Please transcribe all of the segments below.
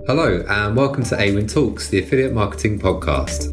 Hello and welcome to Awin Talks, the affiliate marketing podcast.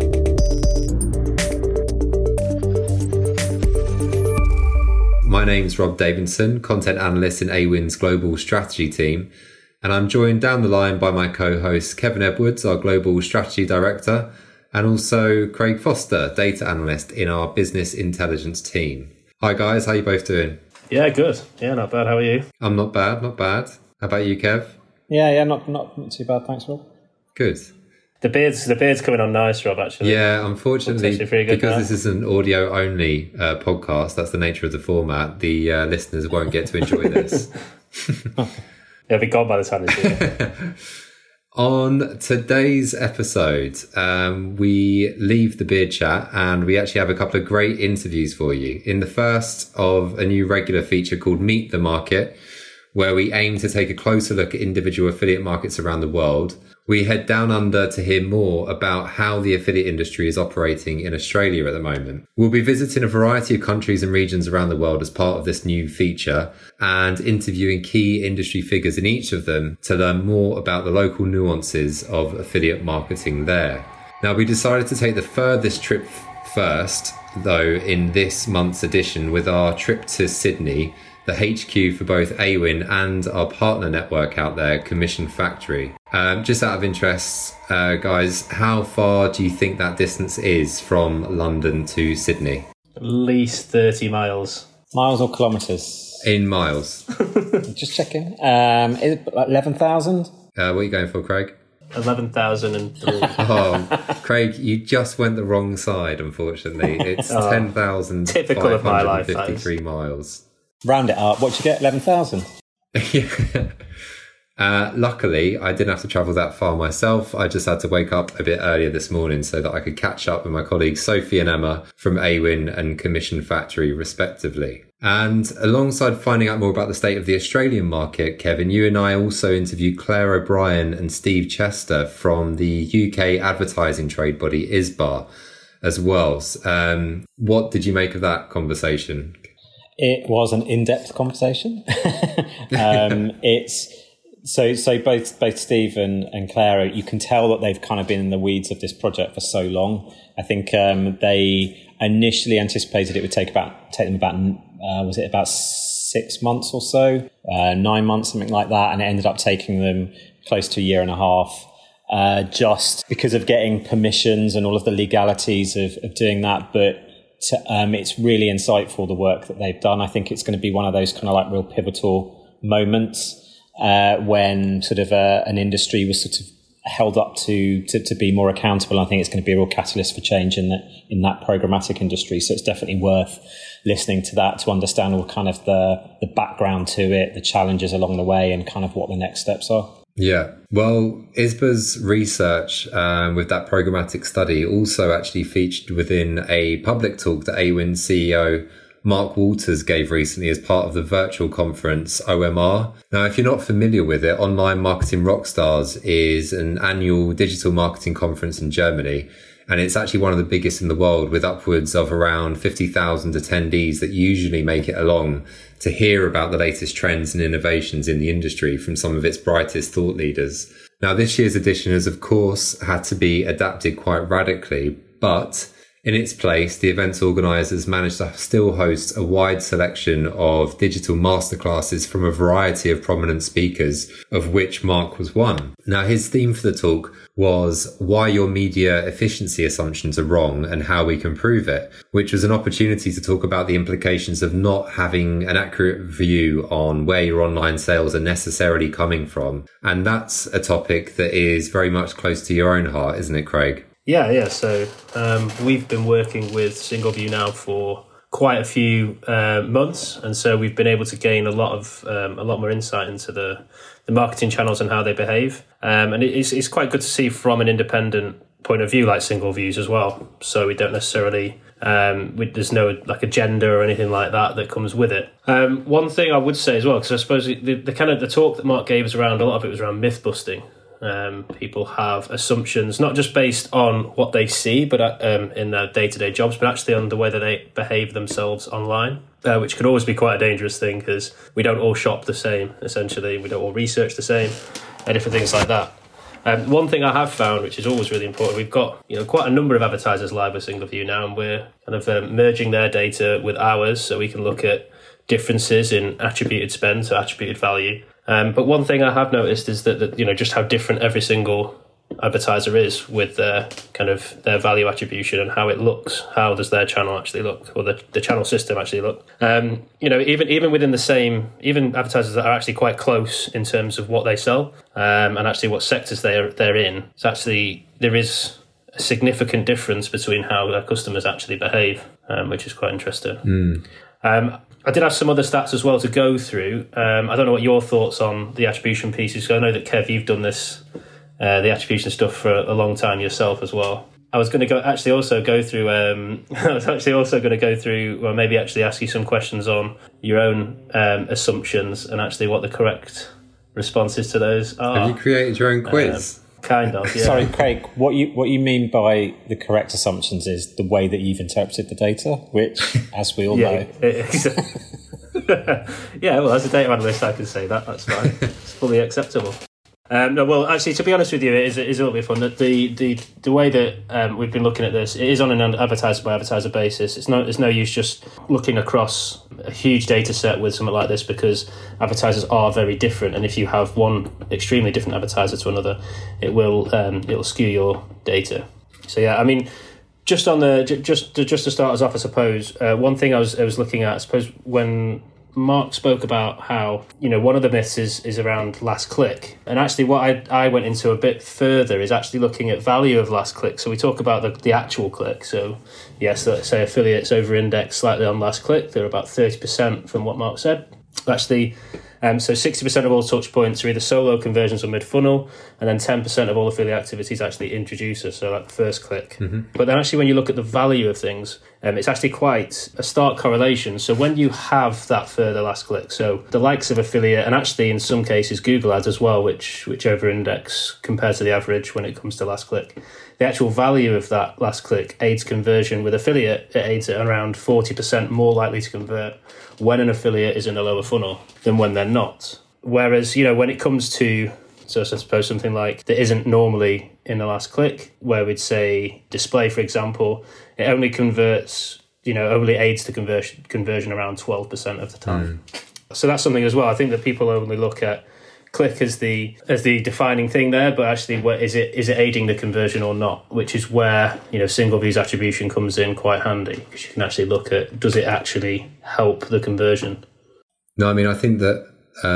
My name's Rob Davidson, content analyst in Awin's global strategy team, and I'm joined down the line by my co-host Kevin Edwards, our global strategy director, and also Craig Foster, data analyst in our business intelligence team. Hi guys, how are you both doing? Yeah, good. Yeah, not bad. How are you? I'm not bad. How about you, Kev? Yeah, not too bad, thanks, Rob. Good. The beard's coming on nice, Rob, actually. Yeah, unfortunately, because this is an audio-only podcast, that's the nature of the format, the listeners won't get to enjoy this. It'll be gone by the time they see it. On today's episode, we leave the beard chat and we actually have a couple of great interviews for you. In the first of a new regular feature called Meet the Market, where we aim to take a closer look at individual affiliate markets around the world. We head down under to hear more about how the affiliate industry is operating in Australia at the moment. We'll be visiting a variety of countries and regions around the world as part of this new feature and interviewing key industry figures in each of them to learn more about the local nuances of affiliate marketing there. Now, we decided to take the furthest trip first, though, in this month's edition with our trip to Sydney, the HQ for both Awin and our partner network out there, Commission Factory. Just out of interest, guys, how far do you think that distance is from London to Sydney? At least 30 miles. Miles or kilometres? In miles. Just checking. Is it 11,000? What are you going for, Craig? 11,003. Oh, Craig, you just went the wrong side, unfortunately. It's 10,553 miles. Round it up. What'd you get? 11,000? Luckily, I didn't have to travel that far myself. I just had to wake up a bit earlier this morning so that I could catch up with my colleagues Sophie and Emma from Awin and Commission Factory, respectively. And alongside finding out more about the state of the Australian market, Kevin, you and I also interviewed Claire O'Brien and Steve Chester from the UK advertising trade body ISBA as well. What did you make of that conversation? It was an in-depth conversation. It's so both Steve and Claire, you can tell that they've kind of been in the weeds of this project for so long. I think they initially anticipated it would take them about 6 months or so, 9 months, something like that, and it ended up taking them close to a year and a half. Just because of getting permissions and all of the legalities of doing that, but it's really insightful, the work that they've done. I think it's going to be one of those kind of like real pivotal moments when sort of an industry was sort of held up to be more accountable. I think it's going to be a real catalyst for change in that programmatic industry. So it's definitely worth listening to that to understand all kind of the background to it, the challenges along the way, and kind of what the next steps are. Yeah, well, ISBA's research with that programmatic study also actually featured within a public talk that Awin CEO Mark Walters gave recently as part of the virtual conference OMR. Now, if you're not familiar with it, Online Marketing Rockstars is an annual digital marketing conference in Germany. And it's actually one of the biggest in the world, with upwards of around 50,000 attendees that usually make it along to hear about the latest trends and innovations in the industry from some of its brightest thought leaders. Now, this year's edition has, of course, had to be adapted quite radically, but in its place, the event's organisers managed to still host a wide selection of digital masterclasses from a variety of prominent speakers, of which Mark was one. Now, his theme for the talk was why your media efficiency assumptions are wrong and how we can prove it, which was an opportunity to talk about the implications of not having an accurate view on where your online sales are necessarily coming from. And that's a topic that is very much close to your own heart, isn't it, Craig? Yeah. So we've been working with SingleView now for quite a few months, and so we've been able to gain a lot more insight into the marketing channels and how they behave. And it's quite good to see from an independent point of view, like SingleView's as well. So we don't necessarily there's no like agenda or anything like that comes with it. One thing I would say as well, because I suppose the kind of the talk that Mark gave us around, a lot of it was around myth busting. People have assumptions, not just based on what they see, but in their day-to-day jobs, but actually on the way that they behave themselves online, which could always be quite a dangerous thing because we don't all shop the same, essentially. We don't all research the same and different things like that. One thing I have found, which is always really important, we've got quite a number of advertisers live with SingleView now, and we're kind of merging their data with ours so we can look at differences in attributed spend, so attributed value. But one thing I have noticed is that just how different every single advertiser is with their their value attribution and how it looks. How does their channel actually look, or the channel system actually look? Even within the same, even advertisers that are actually quite close in terms of what they sell and actually what sectors they're in. It's actually, there is a significant difference between how their customers actually behave, which is quite interesting. I did have some other stats as well to go through. I don't know what your thoughts on the attribution pieces. So I know that Kev, you've done this. The attribution stuff for a long time yourself as well. I was going to go through. Well, maybe actually ask you some questions on your own assumptions and actually what the correct responses to those are. Have you created your own quiz? Kind of. Yeah. Sorry, Craig. What you mean by the correct assumptions is the way that you've interpreted the data, which, as we all know. Yeah. Well, as a data analyst, I can say that. That's fine. It's fully acceptable. No, well, actually, to be honest with you, it is a little bit fun. That the way that we've been looking at this, it is on an advertiser by advertiser basis. It's no use just looking across a huge data set with something like this, because advertisers are very different, and if you have one extremely different advertiser to another, it'll skew your data. So yeah, I mean, just to start us off, I suppose one thing I was looking at, I suppose when Mark spoke about how, one of the myths is around last click. And actually what I went into a bit further is actually looking at value of last click. So we talk about the actual click. So yes, let's say affiliates over index slightly on last click. They're about 30% from what Mark said. Actually, so 60% of all touch points are either solo conversions or mid-funnel, and then 10% of all affiliate activities actually introducer, so like the first click. Mm-hmm. But then actually when you look at the value of things, it's actually quite a stark correlation. So when you have that further last click, so the likes of affiliate, and actually in some cases Google ads as well, which over-index compared to the average when it comes to last click, the actual value of that last click aids conversion. With affiliate, it aids it around 40% more likely to convert when an affiliate is in a lower funnel than when they're not. Whereas, when it comes to, so I suppose something like that isn't normally in the last click, where we'd say display, for example, it only converts, only aids the conversion around 12% of the time. So that's something as well. I think that people only look at click as the defining thing there, but actually, is it aiding the conversion or not? Which is where SingleView's attribution comes in quite handy, because you can actually look at, does it actually help the conversion? No, I mean, I think that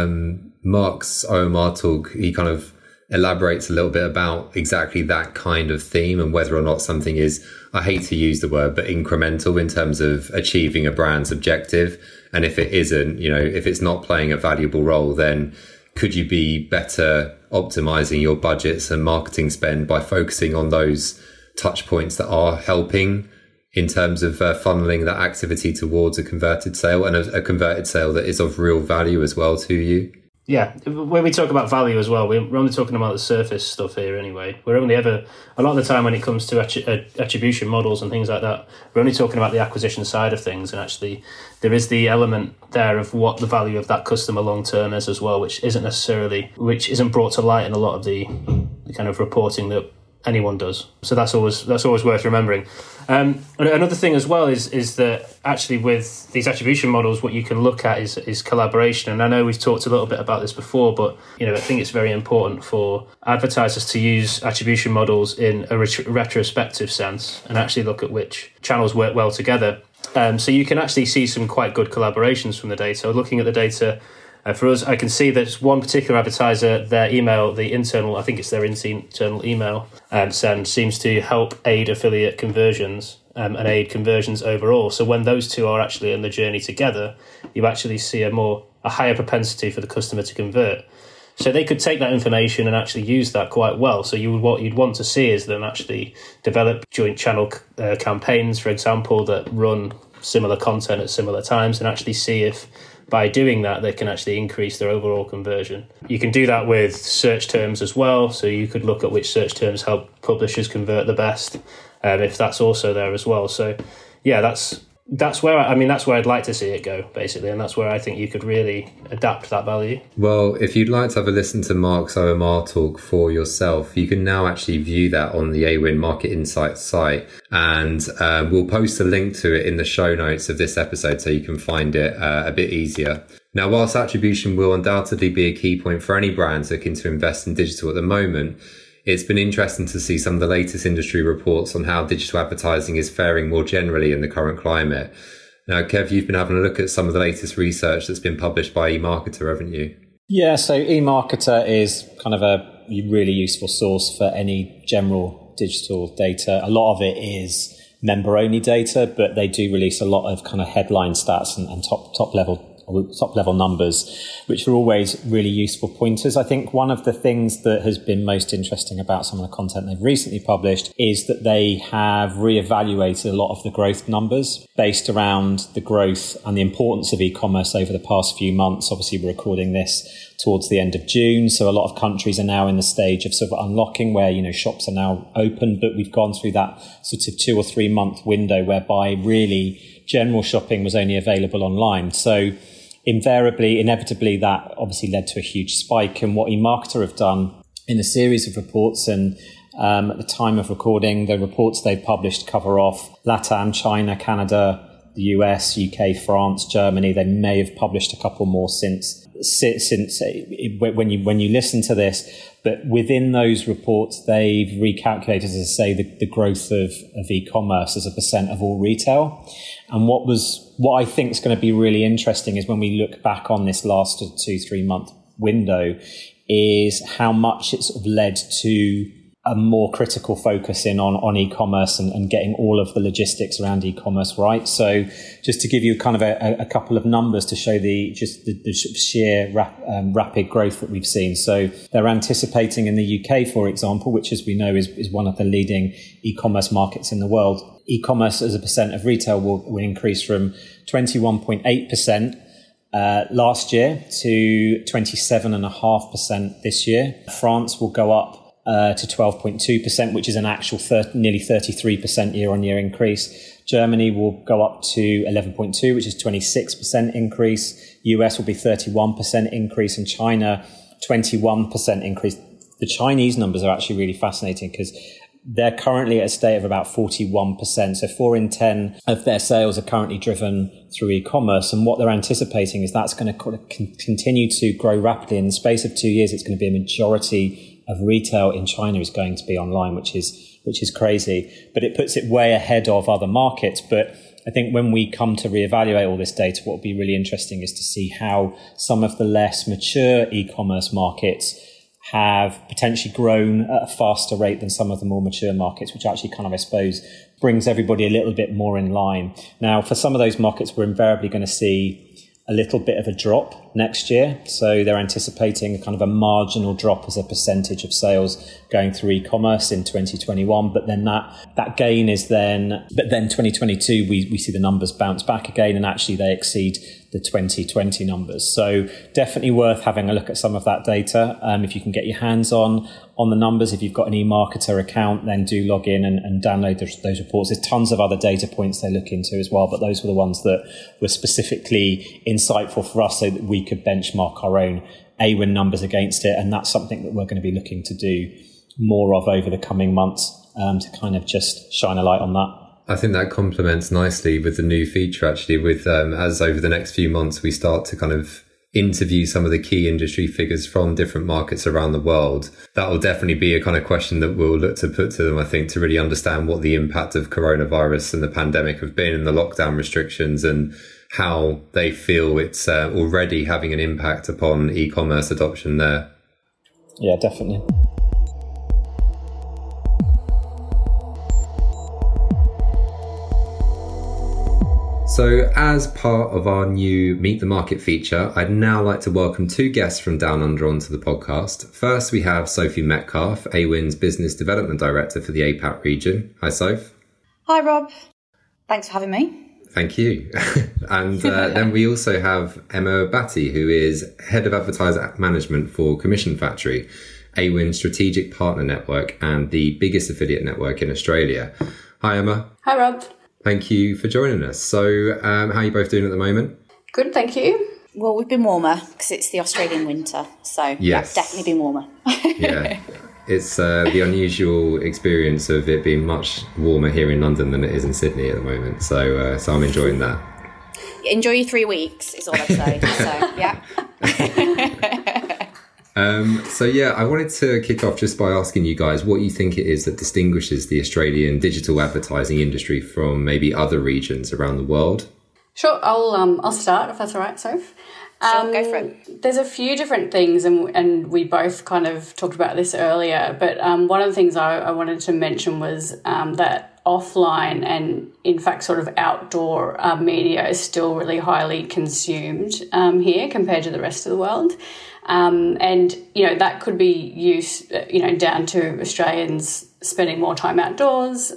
Mark's OMR talk, he kind of elaborates a little bit about exactly that kind of theme and whether or not something is, I hate to use the word, but incremental in terms of achieving a brand's objective. And if it isn't, if it's not playing a valuable role, then could you be better optimizing your budgets and marketing spend by focusing on those touch points that are helping in terms of funneling that activity towards a converted sale, and a converted sale that is of real value as well to you? Yeah, when we talk about value as well, we're only talking about the surface stuff here anyway. We're only ever, a lot of the time when it comes to attribution models and things like that, we're only talking about the acquisition side of things. And actually, there is the element there of what the value of that customer long term is as well, which isn't brought to light in a lot of the kind of reporting that anyone does. So that's always worth remembering. Another thing as well is that actually with these attribution models, what you can look at is collaboration. And I know we've talked a little bit about this before, but I think it's very important for advertisers to use attribution models in a retrospective sense and actually look at which channels work well together. So you can actually see some quite good collaborations from the data. Looking at the data, for us, I can see that one particular advertiser, their email, I think it's their internal email send, seems to help aid affiliate conversions and aid conversions overall. So when those two are actually in the journey together, you actually see a higher propensity for the customer to convert. So they could take that information and actually use that quite well. So what you'd want to see is them actually develop joint channel campaigns, for example, that run similar content at similar times, and actually see if by doing that, they can actually increase their overall conversion. You can do that with search terms as well. So you could look at which search terms help publishers convert the best, if that's also there as well. So yeah, that's that's where I'd like to see it go, basically, and that's where I think you could really adapt that value. Well, if you'd like to have a listen to Mark's OMR talk for yourself, you can now actually view that on the Awin Market Insights site, and we'll post a link to it in the show notes of this episode so you can find it a bit easier. Now, whilst attribution will undoubtedly be a key point for any brands looking to invest in digital at the moment, it's been interesting to see some of the latest industry reports on how digital advertising is faring more generally in the current climate. Now, Kev, you've been having a look at some of the latest research that's been published by eMarketer, haven't you? Yeah, so eMarketer is kind of a really useful source for any general digital data. A lot of it is member-only data, but they do release a lot of kind of headline stats and top level numbers, which are always really useful pointers. I think one of the things that has been most interesting about some of the content they've recently published is that they have reevaluated a lot of the growth numbers based around the growth and the importance of e-commerce over the past few months. Obviously, we're recording this towards the end of June, so a lot of countries are now in the stage of sort of unlocking where, shops are now open, but we've gone through that sort of 2 or 3 month window whereby really general shopping was only available online. So inevitably, that obviously led to a huge spike. And what eMarketer have done in a series of reports, and at the time of recording, the reports they've published cover off LATAM, China, Canada, the US, UK, France, Germany. They may have published a couple more since when you listen to this. But within those reports, they've recalculated, as I say, the growth of e-commerce as a percent of all retail. And what I think is going to be really interesting is when we look back on this last 2-3 month window, is how much it sort of led to a more critical focus in on e-commerce and getting all of the logistics around e-commerce right. So just to give you kind of a couple of numbers to show the sort of sheer rapid growth that we've seen. So they're anticipating in the UK, for example, which as we know is one of the leading e-commerce markets in the world, e-commerce as a percent of retail will increase from 21.8% last year to 27.5% this year. France will go up to 12.2%, which is an actual nearly 33% year-on-year increase. Germany will go up to 11.2%, which is 26% increase. US will be 31% increase, and China 21% increase. The Chinese numbers are actually really fascinating because they're currently at a state of about 41%. So 4 in 10 of their sales are currently driven through e-commerce. And what they're anticipating is that's going to continue to grow rapidly. In the space of 2 years, it's going to be a majority of retail in China is going to be online, which is crazy. But it puts it way ahead of other markets. But I think when we come to reevaluate all this data, what will be really interesting is to see how some of the less mature e-commerce markets have potentially grown at a faster rate than some of the more mature markets, which actually kind of, I suppose, brings everybody a little bit more in line. Now, for some of those markets, we're invariably going to see a little bit of a drop next year. So they're anticipating kind of a marginal drop as a percentage of sales going through e-commerce in 2021. But then that gain is then 2022, we see the numbers bounce back again, and actually they exceed the 2020 numbers. So definitely worth having a look at some of that data. If you can get your hands on the numbers, if you've got an eMarketer account, then do log in and download those reports. There's tons of other data points they look into as well, but those were the ones that were specifically insightful for us so that we could benchmark our own Awin numbers against it. And that's something that we're going to be looking to do more of over the coming months to kind of just shine a light on that. I think that complements nicely with the new feature, actually, with as over the next few months, we start to kind of interview some of the key industry figures from different markets around the world. That will definitely be a kind of question that we'll look to put to them, I think, to really understand what the impact of coronavirus and the pandemic have been and the lockdown restrictions and how they feel it's already having an impact upon e-commerce adoption there. Yeah, definitely. So as part of our new Meet the Market feature, I'd now like to welcome 2 guests from Down Under onto the podcast. First, we have Sophie Metcalf, Awin's Business Development Director for the APAC region. Hi, Soph. Hi, Rob. Thanks for having me. Thank you. And then we also have Emma Batty, who is Head of Advertiser Management for Commission Factory, Awin's Strategic Partner Network and the biggest affiliate network in Australia. Hi, Emma. Hi, Rob. thank you for joining us. So how are you both doing at the moment? Good, thank you. Well, we've been warmer because it's the Australian winter. So yes, definitely been warmer. Yeah. It's the unusual experience of it being much warmer here in London than it is in Sydney at the moment. So I'm enjoying that. Enjoy your 3 weeks is all I'd say. So, yeah. I wanted to kick off just by asking you guys what you think it is that distinguishes the Australian digital advertising industry from maybe other regions around the world. Sure, I'll start if that's all right, Soph. Sure, go for it. There's a few different things, and we both kind of talked about this earlier, but one of the things I wanted to mention was that offline and, in fact, sort of outdoor media is still really highly consumed here compared to the rest of the world. And, that could be used, down to Australians spending more time outdoors.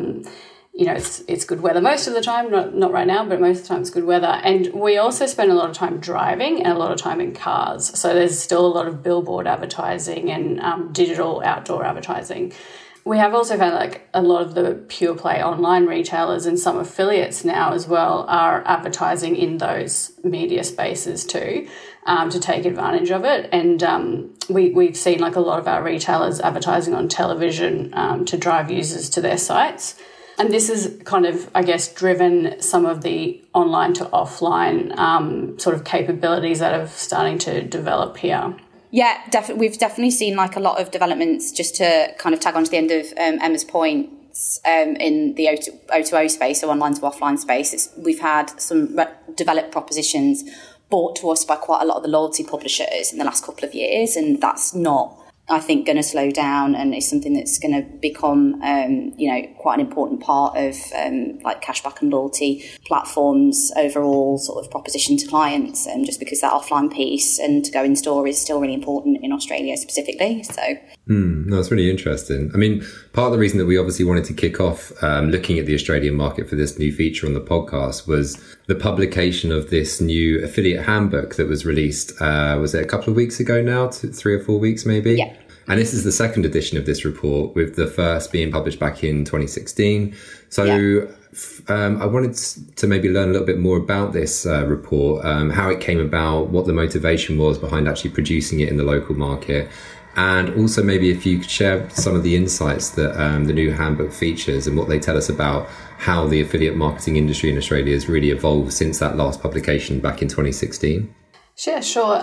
It's good weather most of the time, not right now, but most of the time it's good weather. And we also spend a lot of time driving and a lot of time in cars. So there's still a lot of billboard advertising and digital outdoor advertising. We have also found like a lot of the pure play online retailers and some affiliates now as well are advertising in those media spaces too, to take advantage of it. And we've seen like a lot of our retailers advertising on television to drive users to their sites. And this has kind of, I guess, driven some of the online to offline sort of capabilities that are starting to develop here. Yeah, we've definitely seen like a lot of developments, just to kind of tag on to the end of Emma's points, in the O2O space, so online to offline space. We've had some developed propositions brought to us by quite a lot of the loyalty publishers in the last couple of years, and that's not, I think, going to slow down, and it's something that's going to become, quite an important part of like cashback and loyalty platforms' overall sort of proposition to clients. And just because that offline piece and to go in store is still really important in Australia specifically. So, no, it's really interesting. I mean, part of the reason that we obviously wanted to kick off looking at the Australian market for this new feature on the podcast was the publication of this new affiliate handbook that was released. Was it a couple of weeks ago now? 3 or 4 weeks maybe? Yeah. And this is the second edition of this report, with the first being published back in 2016. So I wanted to maybe learn a little bit more about this report, how it came about, what the motivation was behind actually producing it in the local market. And also maybe if you could share some of the insights that the new handbook features and what they tell us about how the affiliate marketing industry in Australia has really evolved since that last publication back in 2016. Sure.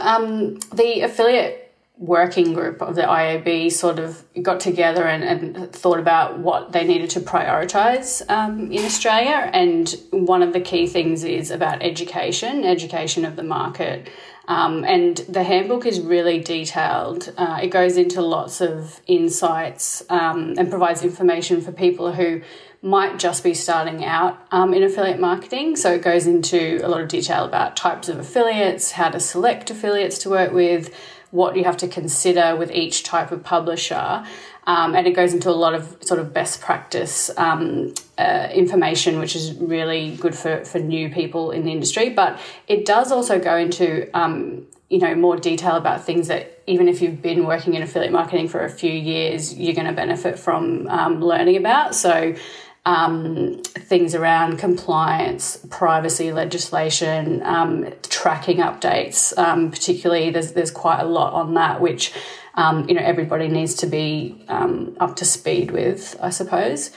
The affiliate working group of the IAB sort of got together and thought about what they needed to prioritise in Australia. And one of the key things is about education of the market. And the handbook is really detailed. It goes into lots of insights and provides information for people who might just be starting out in affiliate marketing. So it goes into a lot of detail about types of affiliates, how to select affiliates to work with, what you have to consider with each type of publisher. And it goes into a lot of sort of best practice information, which is really good for new people in the industry. But it does also go into, more detail about things that even if you've been working in affiliate marketing for a few years, you're going to benefit from learning about. So things around compliance, privacy legislation, tracking updates, particularly there's quite a lot on that, which everybody needs to be up to speed with, I suppose.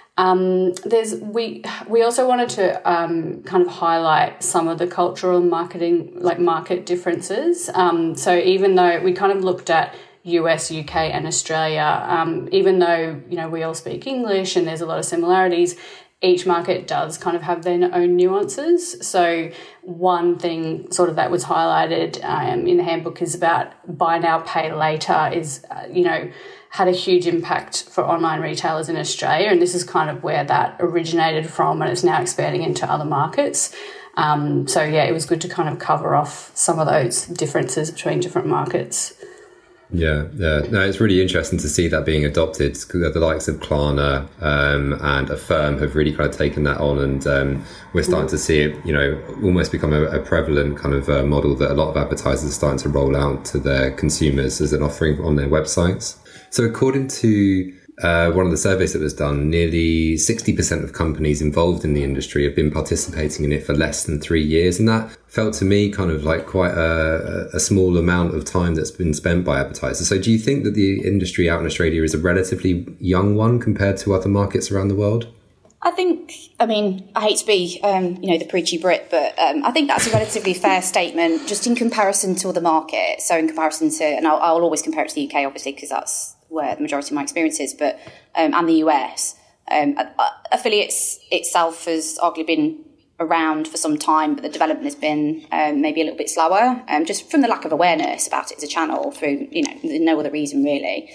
We also wanted to kind of highlight some of the cultural and market differences. So even though we kind of looked at US, UK and Australia, even though, we all speak English and there's a lot of similarities, each market does kind of have their own nuances. So one thing sort of that was highlighted in the handbook is about buy now, pay later is, had a huge impact for online retailers in Australia. And this is kind of where that originated from, and it's now expanding into other markets. It was good to kind of cover off some of those differences between different markets. Yeah. No, it's really interesting to see that being adopted. The likes of Klarna and Affirm have really kind of taken that on, and we're starting to see it, almost become a prevalent kind of model that a lot of advertisers are starting to roll out to their consumers as an offering on their websites. So according to one of the surveys that was done, nearly 60% of companies involved in the industry have been participating in it for less than 3 years. And that felt to me kind of like quite a small amount of time that's been spent by advertisers. So do you think that the industry out in Australia is a relatively young one compared to other markets around the world? I hate to be, the preachy Brit, but I think that's a relatively fair statement just in comparison to other markets. So in comparison to, and I'll always compare it to the UK, obviously, because that's where the majority of my experience is, but, and the US. Affiliates itself has arguably been around for some time, but the development has been maybe a little bit slower, just from the lack of awareness about it as a channel through, no other reason really.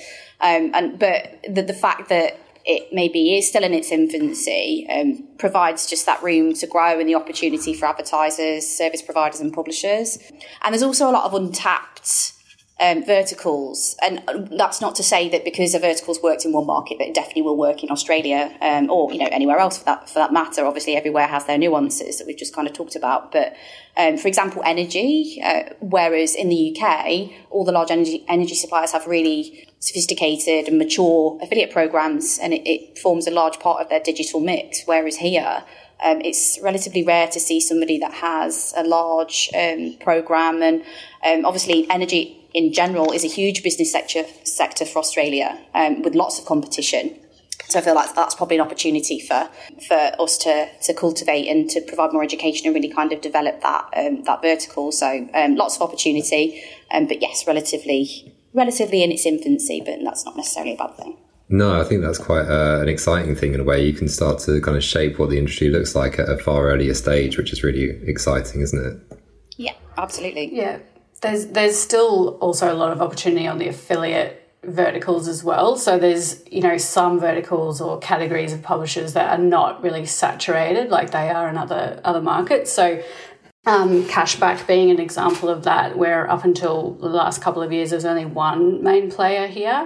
But the fact that it maybe is still in its infancy, provides just that room to grow and the opportunity for advertisers, service providers and publishers. And there's also a lot of untapped verticals. And that's not to say that because a vertical's worked in one market that it definitely will work in Australia or anywhere else for that matter. Obviously, everywhere has their nuances that we've just kind of talked about. But for example, energy, whereas in the UK, all the large energy suppliers have really sophisticated and mature affiliate programs, and it forms a large part of their digital mix. Whereas here, it's relatively rare to see somebody that has a large program, and obviously energy in general is a huge business sector for Australia, with lots of competition. So I feel like that's probably an opportunity for us to cultivate and to provide more education and really kind of develop that vertical. So lots of opportunity, but yes, relatively in its infancy, but that's not necessarily a bad thing. No, I think that's quite an exciting thing in a way. You can start to kind of shape what the industry looks like at a far earlier stage, which is really exciting, isn't it? Yeah, absolutely. Yeah, there's still also a lot of opportunity on the affiliate verticals as well. So there's, some verticals or categories of publishers that are not really saturated like they are in other markets. So cashback being an example of that, where up until the last couple of years there's only one main player here.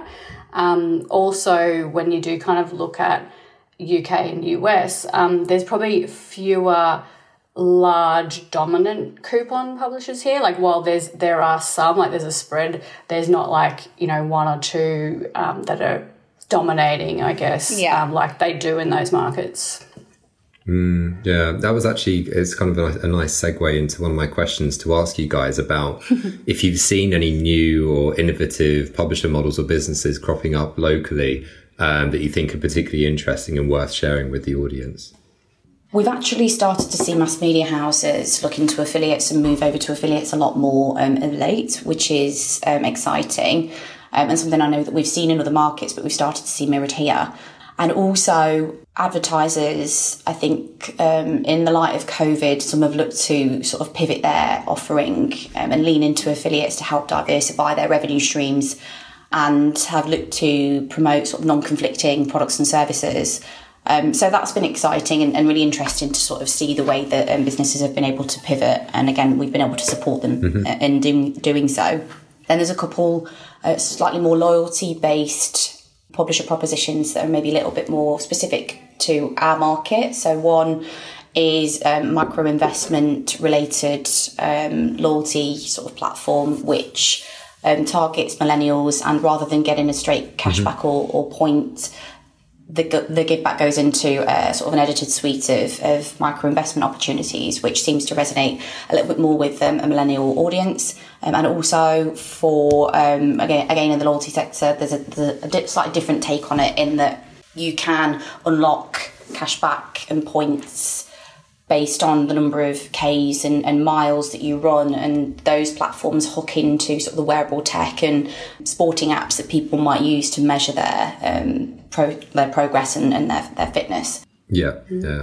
Also, when you do kind of look at UK and US, there's probably fewer large dominant coupon publishers here. Like while there are some, like there's a spread, there's not like, one or two that are dominating, I guess, like they do in those markets. Yeah, that was actually, it's kind of a nice segue into one of my questions to ask you guys about if you've seen any new or innovative publisher models or businesses cropping up locally that you think are particularly interesting and worth sharing with the audience. We've actually started to see mass media houses look into affiliates and move over to affiliates a lot more of late, which is exciting, and something I know that we've seen in other markets, but we've started to see mirrored here. And also advertisers, I think, in the light of COVID, some have looked to sort of pivot their offering and lean into affiliates to help diversify their revenue streams, and have looked to promote sort of non-conflicting products and services. So that's been exciting and really interesting to sort of see the way that businesses have been able to pivot. And again, we've been able to support them in doing so. Then there's a couple slightly more loyalty-based publisher propositions that are maybe a little bit more specific to our market. So one is micro investment related loyalty sort of platform, which targets millennials, and rather than getting a straight cashback or point, the give back goes into sort of an edited suite of micro investment opportunities, which seems to resonate a little bit more with a millennial audience. And also for, again, in the loyalty sector, there's a slightly different take on it, in that you can unlock cashback and points based on the number of Ks and miles that you run, and those platforms hook into sort of the wearable tech and sporting apps that people might use to measure their progress and their fitness. Yeah.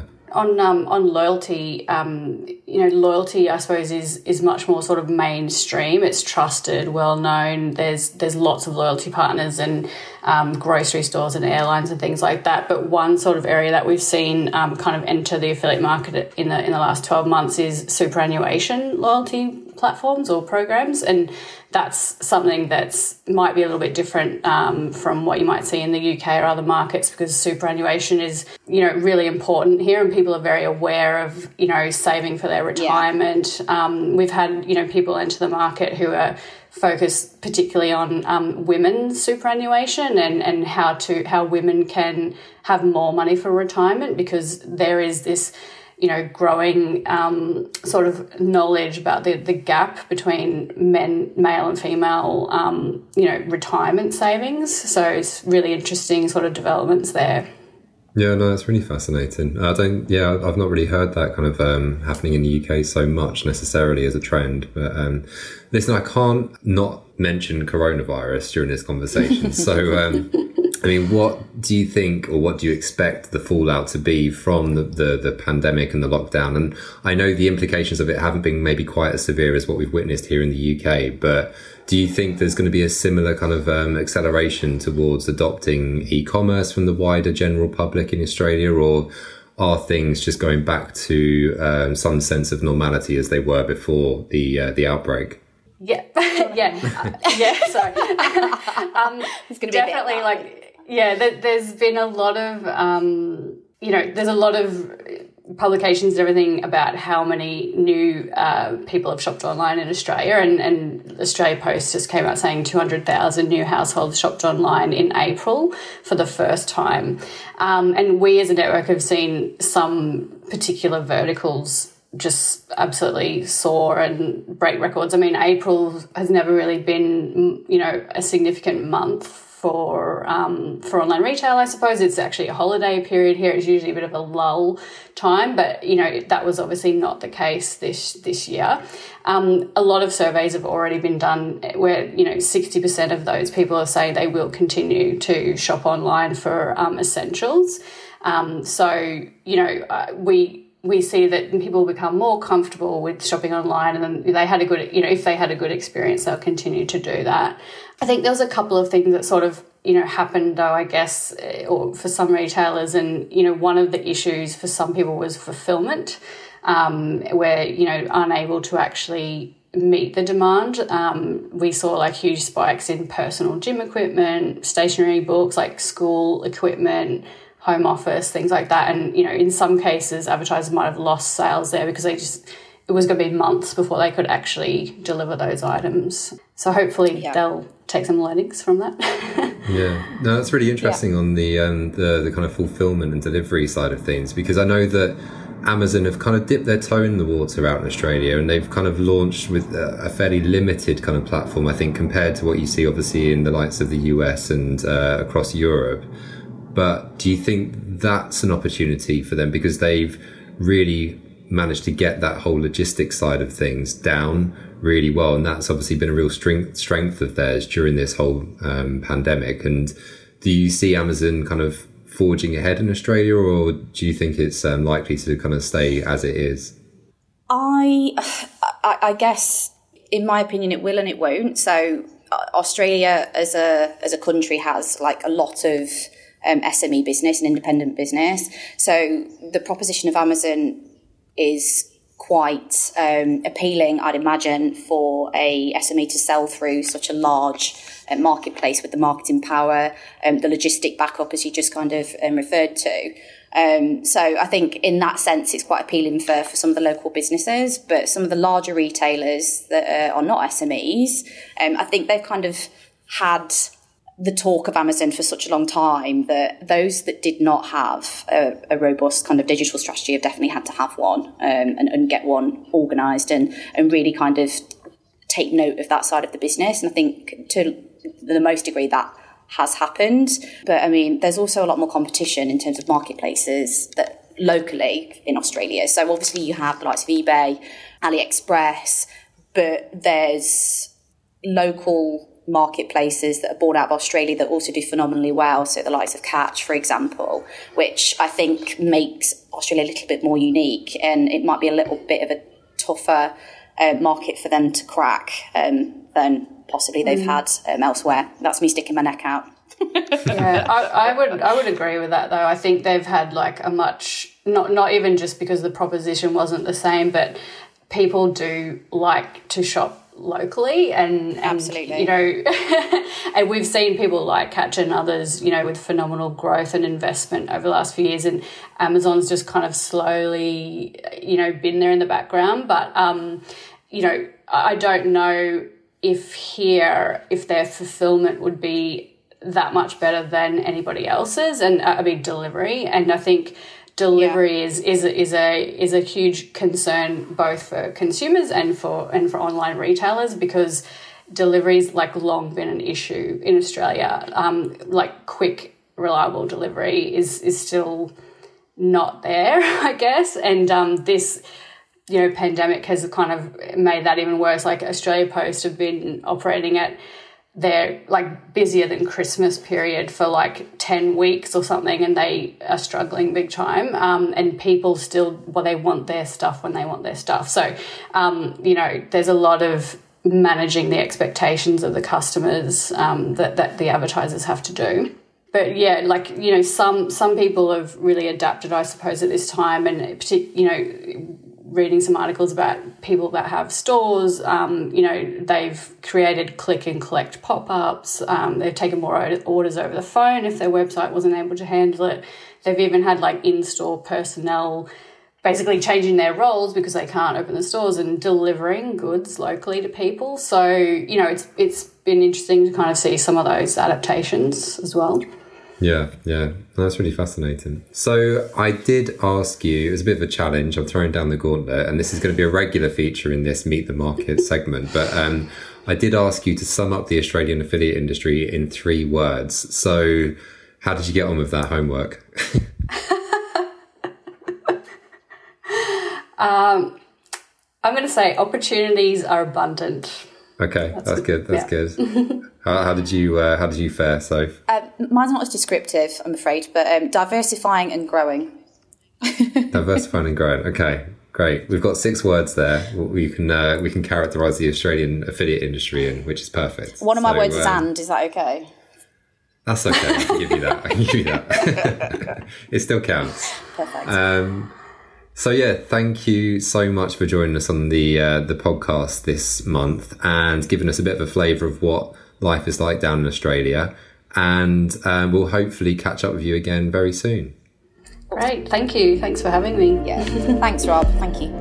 On loyalty, loyalty, I suppose, is much more sort of mainstream. It's trusted, well known. There's lots of loyalty partners and grocery stores and airlines and things like that. But one sort of area that we've seen kind of enter the affiliate market in the last 12 months is superannuation loyalty platforms or programs, and that's something that's might be a little bit different from what you might see in the UK or other markets, because superannuation is, you know, really important here, and people are very aware of, you know, saving for their retirement. We've had, you know, people enter the market who are focused particularly on women's superannuation and how women can have more money for retirement, because there is this, you know, growing sort of knowledge about the gap between male and female, you know, retirement savings. So it's really interesting sort of developments there. Yeah, no, that's really fascinating. I've not really heard that kind of happening in the UK so much necessarily as a trend. But listen, I can't not mention coronavirus during this conversation. So, I mean, what do you think, or what do you expect the fallout to be from the pandemic and the lockdown? And I know the implications of it haven't been maybe quite as severe as what we've witnessed here in the UK, but do you think there's going to be a similar kind of acceleration towards adopting e-commerce from the wider general public in Australia, or are things just going back to some sense of normality as they were before the outbreak? Yeah, yeah. Sorry, it's going to be definitely there's been a lot of there's a lot of publications and everything about how many new people have shopped online in Australia, and Australia Post just came out saying 200,000 new households shopped online in April for the first time, and we as a network have seen some particular verticals just absolutely soar and break records. I mean, April has never really been, you know, a significant month for online retail. I suppose it's actually a holiday period here. It's usually a bit of a lull time, but, you know, that was obviously not the case this year. A lot of surveys have already been done where, you know, 60% of those people are saying they will continue to shop online for essentials. So, you know, we see that people become more comfortable with shopping online, and then they had a good, you know, if they had a good experience, they'll continue to do that. I think there was a couple of things that sort of, you know, happened though, I guess, or for some retailers, and, you know, one of the issues for some people was fulfillment, where, you know, unable to actually meet the demand. We saw like huge spikes in personal gym equipment, stationery books, like school equipment, home office, things like that. And, you know, in some cases, advertisers might have lost sales there because it was going to be months before they could actually deliver those items. So hopefully they'll take some learnings from that. Yeah, no, that's really interesting on the kind of fulfillment and delivery side of things, because I know that Amazon have kind of dipped their toe in the water out in Australia, and they've kind of launched with a fairly limited kind of platform, I think, compared to what you see obviously in the likes of the US and across Europe. But do you think that's an opportunity for them, because they've really managed to get that whole logistics side of things down really well, and that's obviously been a real strength of theirs during this whole pandemic? And do you see Amazon kind of forging ahead in Australia, or do you think it's likely to kind of stay as it is? I guess, in my opinion, it will and it won't. So Australia as a country has like a lot of SME business and independent business. So the proposition of Amazon is quite appealing, I'd imagine, for a SME to sell through such a large marketplace with the marketing power, the logistic backup, as you just kind of referred to. So I think in that sense, it's quite appealing for some of the local businesses, but some of the larger retailers that are not SMEs, I think they've kind of had the talk of Amazon for such a long time that those that did not have a robust kind of digital strategy have definitely had to have one, and get one organised and really kind of take note of that side of the business. And I think to the most degree that has happened. But I mean, there's also a lot more competition in terms of marketplaces that locally in Australia. So obviously you have the likes of eBay, AliExpress, but there's local marketplaces that are bought out of Australia that also do phenomenally well. So the likes of Catch, for example, which I think makes Australia a little bit more unique, and it might be a little bit of a tougher market for them to crack than possibly they've had elsewhere. That's me sticking my neck out. Yeah, I would agree with that though. I think they've had like a much, not even just because the proposition wasn't the same, but people do like to shop locally and Absolutely. you know, and we've seen people like Catch and others, you know, with phenomenal growth and investment over the last few years, and Amazon's just kind of slowly, you know, been there in the background. But you know, I don't know if their fulfillment would be that much better than anybody else's, and I mean delivery, and I think delivery is a huge concern both for consumers and for online retailers, because delivery's like long been an issue in Australia. Like quick, reliable delivery is still not there, I guess, and this, you know, pandemic has kind of made that even worse. Like Australia Post have been operating at their like busier than Christmas period for like 10 weeks or something, and they are struggling big time. And people still, well, they want their stuff when they want their stuff. So, you know, there's a lot of managing the expectations of the customers that the advertisers have to do. But yeah, like, you know, some people have really adapted, I suppose, at this time, and you know, reading some articles about people that have stores, you know, they've created click and collect pop-ups. They've taken more orders over the phone if their website wasn't able to handle it. They've even had like in-store personnel basically changing their roles because they can't open the stores and delivering goods locally to people. So, you know, it's been interesting to kind of see some of those adaptations as well. Yeah, that's really fascinating. So I did ask you, it was a bit of a challenge, I'm throwing down the gauntlet, and this is going to be a regular feature in this Meet the Market segment, but I did ask you to sum up the Australian affiliate industry in 3 words. So how did you get on with that homework? I'm going to say opportunities are abundant. Okay, that's good. That's good. How did you fare, Soph? Mine's not as descriptive, I'm afraid, but diversifying and growing. Diversifying and growing. Okay, great. We've got 6 words there. We can characterise the Australian affiliate industry in, which is perfect. One of my words is "and." Is that okay? That's okay. I can give you that. It still counts. Perfect. So yeah, thank you so much for joining us on the podcast this month and giving us a bit of a flavour of what life is like down in Australia. And we'll hopefully catch up with you again very soon. Great, thank you. Thanks for having me. Yeah, thanks, Rob. Thank you.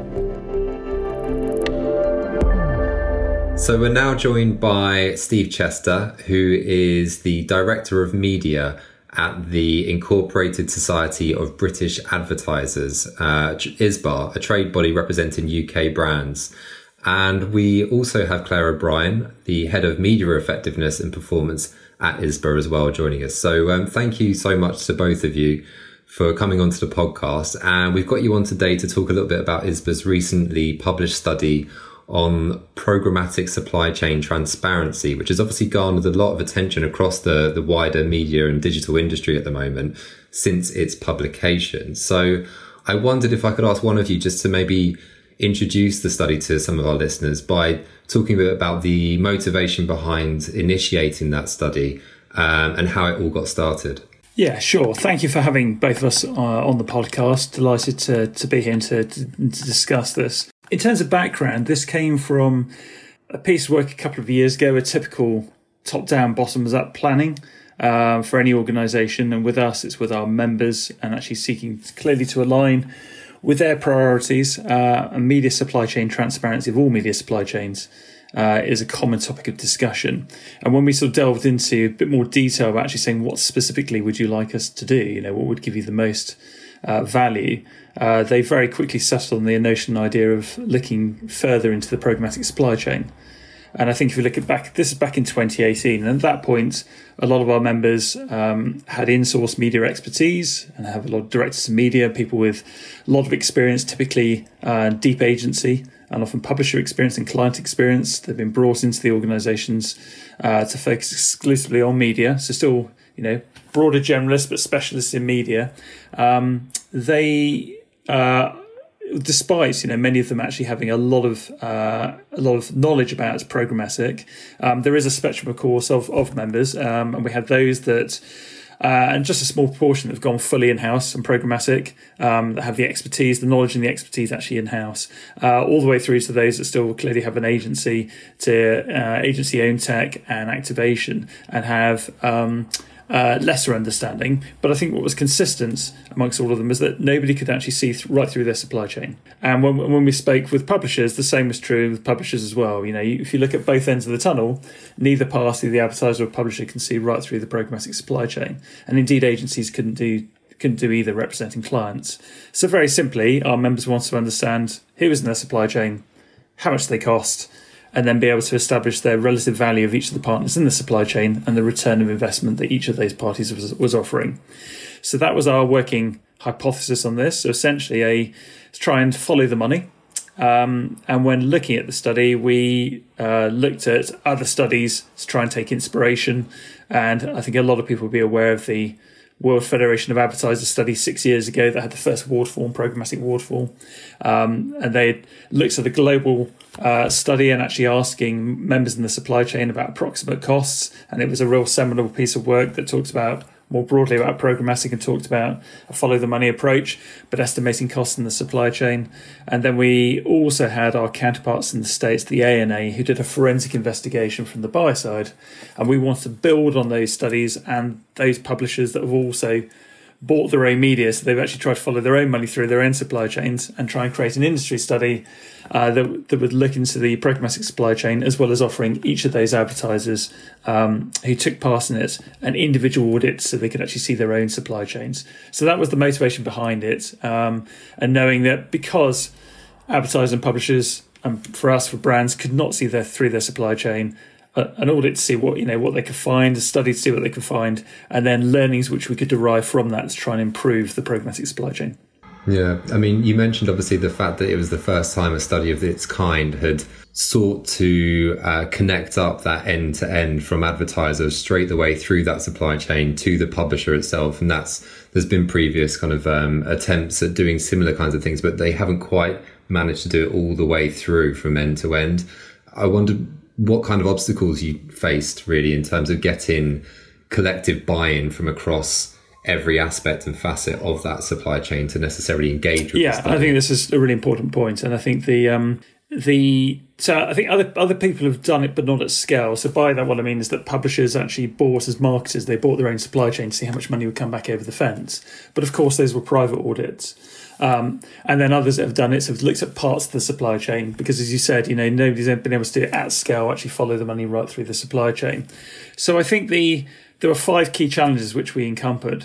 So we're now joined by Steve Chester, who is the Director of Media at the Incorporated Society of British Advertisers, ISBA, a trade body representing UK brands. And we also have Claire O'Brien, the Head of Media Effectiveness and Performance at ISBA as well, joining us. So thank you so much to both of you for coming onto the podcast. And we've got you on today to talk a little bit about ISBA's recently published study on programmatic supply chain transparency, which has obviously garnered a lot of attention across the wider media and digital industry at the moment since its publication. So I wondered if I could ask one of you just to maybe introduce the study to some of our listeners by talking a bit about the motivation behind initiating that study and how it all got started. Yeah, sure. Thank you for having both of us on the podcast. Delighted to be here and to discuss this. In terms of background, this came from a piece of work a couple of years ago, a typical top-down, bottoms-up planning for any organisation. And with us, it's with our members and actually seeking clearly to align with their priorities. And media supply chain transparency of all media supply chains is a common topic of discussion. And when we sort of delved into a bit more detail about actually saying what specifically would you like us to do, you know, what would give you the most value, they very quickly settled on the notion and idea of looking further into the programmatic supply chain. And I think if you look at this is back in 2018, and at that point, a lot of our members had in-source media expertise and have a lot of directors of media, people with a lot of experience, typically deep agency and often publisher experience and client experience. They've been brought into the organisations to focus exclusively on media. So still, you know, broader generalists, but specialists in media. Despite, you know, many of them actually having a lot of knowledge about programmatic, there is a spectrum, of course, of members, and we have those that and just a small proportion that have gone fully in-house and programmatic, that have the expertise, the knowledge and the expertise actually in-house, all the way through to those that still clearly have an agency to agency-owned tech and activation and have lesser understanding. But I think what was consistent amongst all of them is that nobody could actually see right through their supply chain. And when we spoke with publishers, the same was true with publishers as well. If you look at both ends of the tunnel, neither party, the advertiser or publisher, can see right through the programmatic supply chain. And indeed, agencies couldn't do either, representing clients. So very simply, our members want to understand who is in their supply chain, how much they cost, and then be able to establish their relative value of each of the partners in the supply chain and the return of investment that each of those parties was offering. So that was our working hypothesis on this. So essentially, to try and follow the money. And when looking at the study, we looked at other studies to try and take inspiration. And I think a lot of people will be aware of the World Federation of Advertisers study 6 years ago that had the first waterfall, programmatic waterfall. And they looked at the global study and actually asking members in the supply chain about approximate costs. And it was a real seminal piece of work that talks about more broadly about programmatic and talked about a follow the money approach, but estimating costs in the supply chain. And then we also had our counterparts in the States, the ANA, who did a forensic investigation from the buy side. And we wanted to build on those studies and those publishers that have also bought their own media. So they've actually tried to follow their own money through their own supply chains and try and create an industry study that would look into the programmatic supply chain, as well as offering each of those advertisers who took part in it an individual audit so they could actually see their own supply chains. So that was the motivation behind it. And knowing that because advertisers and publishers, and for us, for brands, could not see through their supply chain, an audit to see what they could find, a study to see what they could find, and then learnings which we could derive from that to try and improve the programmatic supply chain. Yeah, I mean, you mentioned obviously the fact that it was the first time a study of its kind had sought to connect up that end to end from advertisers straight the way through that supply chain to the publisher itself. And there's been previous kind of attempts at doing similar kinds of things, but they haven't quite managed to do it all the way through from end to end. I wondered what kind of obstacles you faced really in terms of getting collective buy-in from across every aspect and facet of that supply chain to necessarily engage with. I think this is a really important point, and I think I think other people have done it, but not at scale. So by that, what I mean is that publishers actually bought, as marketers, they bought their own supply chain to see how much money would come back over the fence. But of course, those were private audits. And then others that have done it have looked at parts of the supply chain because, as you said, nobody's been able to do it at scale, actually follow the money right through the supply chain. So I think there were 5 key challenges which we encountered.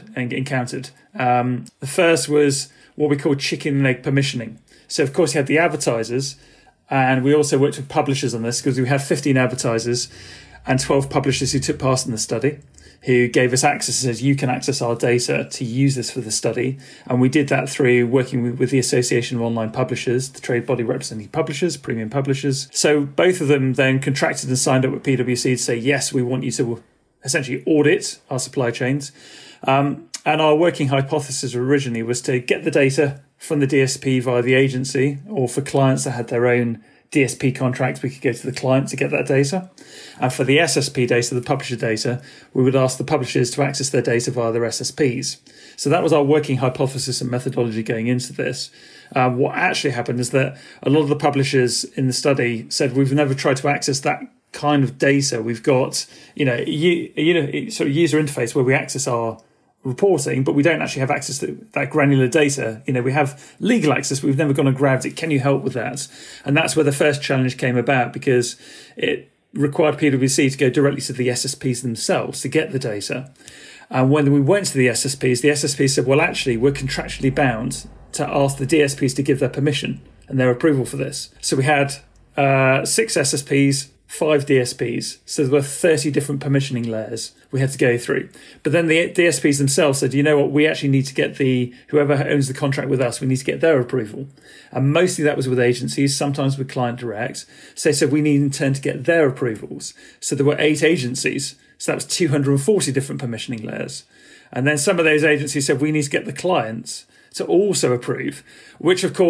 The first was what we call chicken and egg permissioning. So, of course, you had the advertisers, and we also worked with publishers on this because we had 15 advertisers and 12 publishers who took part in the study, who gave us access and said, you can access our data to use this for the study. And we did that through working with the Association of Online Publishers, the trade body representing publishers, premium publishers. So both of them then contracted and signed up with PwC to say, yes, we want you to essentially audit our supply chains. And our working hypothesis originally was to get the data from the DSP via the agency, or for clients that had their own DSP contracts, we could go to the client to get that data. And for the SSP data, the publisher data, we would ask the publishers to access their data via their SSPs. So that was our working hypothesis and methodology going into this. What actually happened is that a lot of the publishers in the study said, we've never tried to access that kind of data. We've got, sort of user interface where we access our reporting, but we don't actually have access to that granular data. We have legal access, but we've never gone and grabbed it. Can you help with that? And that's where the first challenge came about, because it required PwC to go directly to the SSPs themselves to get the data. And when we went to the SSPs said, well, actually, we're contractually bound to ask the DSPs to give their permission and their approval for this. So we had 6 SSPs, 5 DSPs. So there were 30 different permissioning layers we had to go through. But then the DSPs themselves said, you know what, we actually need to get whoever owns the contract with us, we need to get their approval. And mostly that was with agencies, sometimes with client direct. So they said, we need in turn to get their approvals. So there were 8 agencies. So that was 240 different permissioning layers. And then some of those agencies said, we need to get the clients to also approve, which of course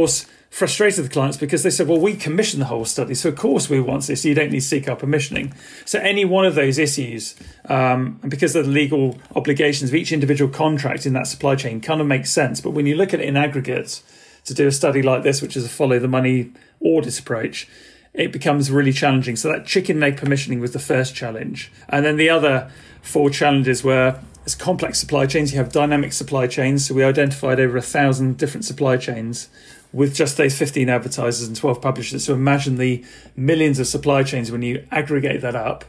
frustrated the clients because they said, well, we commissioned the whole study, so of course we want this, so you don't need to seek our permissioning. So any one of those issues, and because of the legal obligations of each individual contract in that supply chain, kind of makes sense. But when you look at it in aggregate, to do a study like this, which is a follow the money audit approach, it becomes really challenging. So that chicken and egg permissioning was the first challenge. And then the other 4 challenges were, as complex supply chains, you have dynamic supply chains. So we identified over 1,000 different supply chains with just those 15 advertisers and 12 publishers. So imagine the millions of supply chains when you aggregate that up.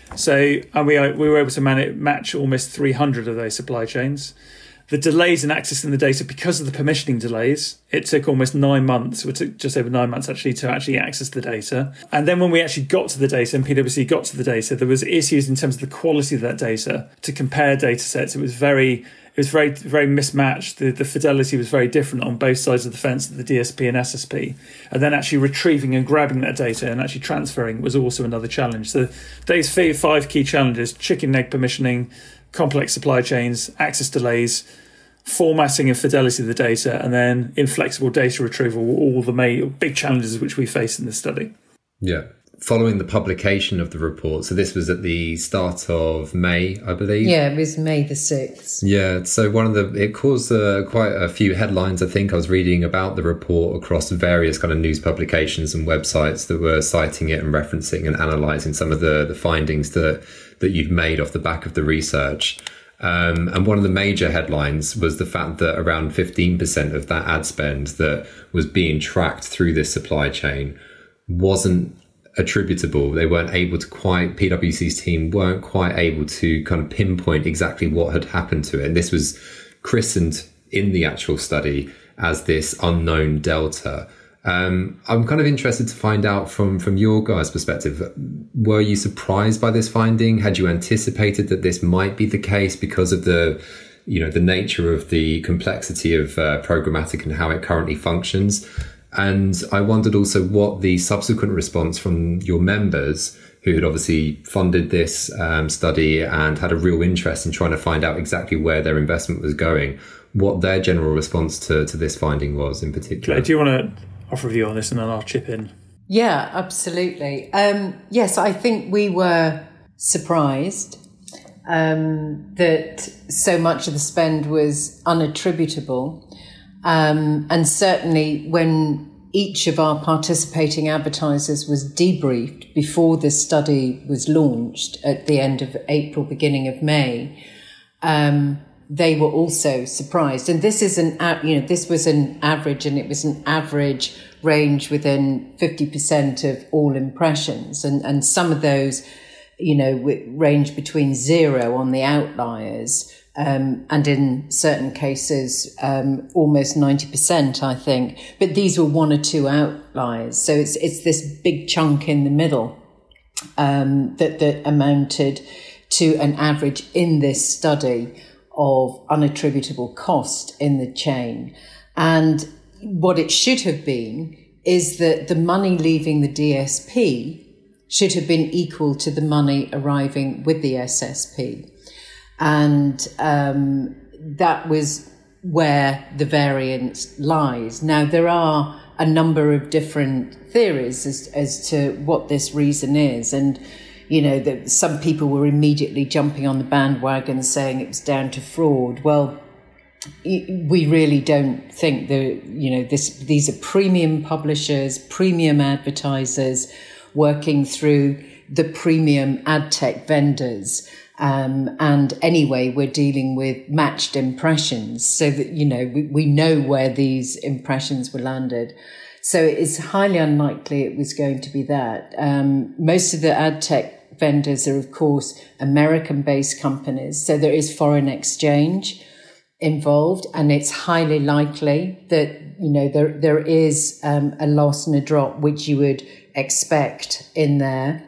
So and we were able to match almost 300 of those supply chains. The delays in accessing the data, because of the permissioning delays, it took almost 9 months. It took just over 9 months actually to actually access the data. And then when we actually got to the data and PwC got to the data, there was issues in terms of the quality of that data to compare data sets. It was very, very mismatched. The fidelity was very different on both sides of the fence, the DSP and SSP. And then actually retrieving and grabbing that data and actually transferring was also another challenge. So those 5 key challenges: chicken and egg permissioning, complex supply chains, access delays, formatting and fidelity of the data, and then inflexible data retrieval were all the big challenges which we face in this study. Yeah. Following the publication of the report, so this was at the start of May, I believe. Yeah, it was May the 6th. Yeah, so it caused quite a few headlines. I think I was reading about the report across various kind of news publications and websites that were citing it and referencing and analysing some of the findings that you'd made off the back of the research. And one of the major headlines was the fact that around 15% of that ad spend that was being tracked through this supply chain wasn't attributable. They weren't able to PwC's team weren't quite able to kind of pinpoint exactly what had happened to it. And this was christened in the actual study as this unknown delta. I'm kind of interested to find out from your guys' perspective, were you surprised by this finding? Had you anticipated that this might be the case because of the nature of the complexity of programmatic and how it currently functions? And I wondered also what the subsequent response from your members, who had obviously funded this study and had a real interest in trying to find out exactly where their investment was going, what their general response to this finding was in particular. Do you want to offer a view on this and then I'll chip in? Yeah, absolutely. Yes, I think we were surprised that so much of the spend was unattributable. And certainly when each of our participating advertisers was debriefed before this study was launched at the end of April, beginning of May, they were also surprised. And this is this was an average, and it was an average range within 50% of all impressions. And some of those, range between 0 on the outliers, and in certain cases, almost 90%, I think. But these were 1 or 2 outliers. So it's this big chunk in the middle, that amounted to an average in this study of unattributable cost in the chain. And what it should have been is that the money leaving the DSP should have been equal to the money arriving with the SSP. And that was where the variance lies. Now, there are a number of different theories as to what this reason is. And some people were immediately jumping on the bandwagon saying it was down to fraud. Well, we really don't think these are premium publishers, premium advertisers working through the premium ad tech vendors. And anyway, we're dealing with matched impressions so that, we know where these impressions were landed. So it's highly unlikely it was going to be that. Most of the ad tech vendors are, of course, American-based companies. So there is foreign exchange involved, and it's highly likely that, there is a loss and a drop, which you would expect in there.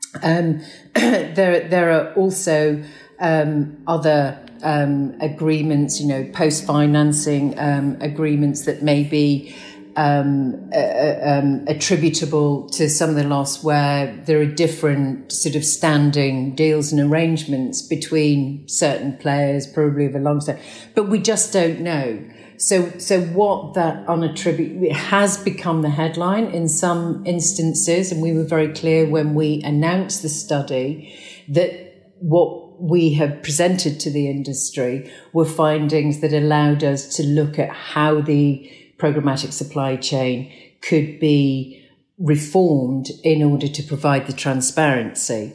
There are also other agreements, post-financing agreements that may be attributable to some of the loss where there are different sort of standing deals and arrangements between certain players, probably of a long time, but we just don't know. So what that it has become the headline in some instances, and we were very clear when we announced the study that what we have presented to the industry were findings that allowed us to look at how the programmatic supply chain could be reformed in order to provide the transparency.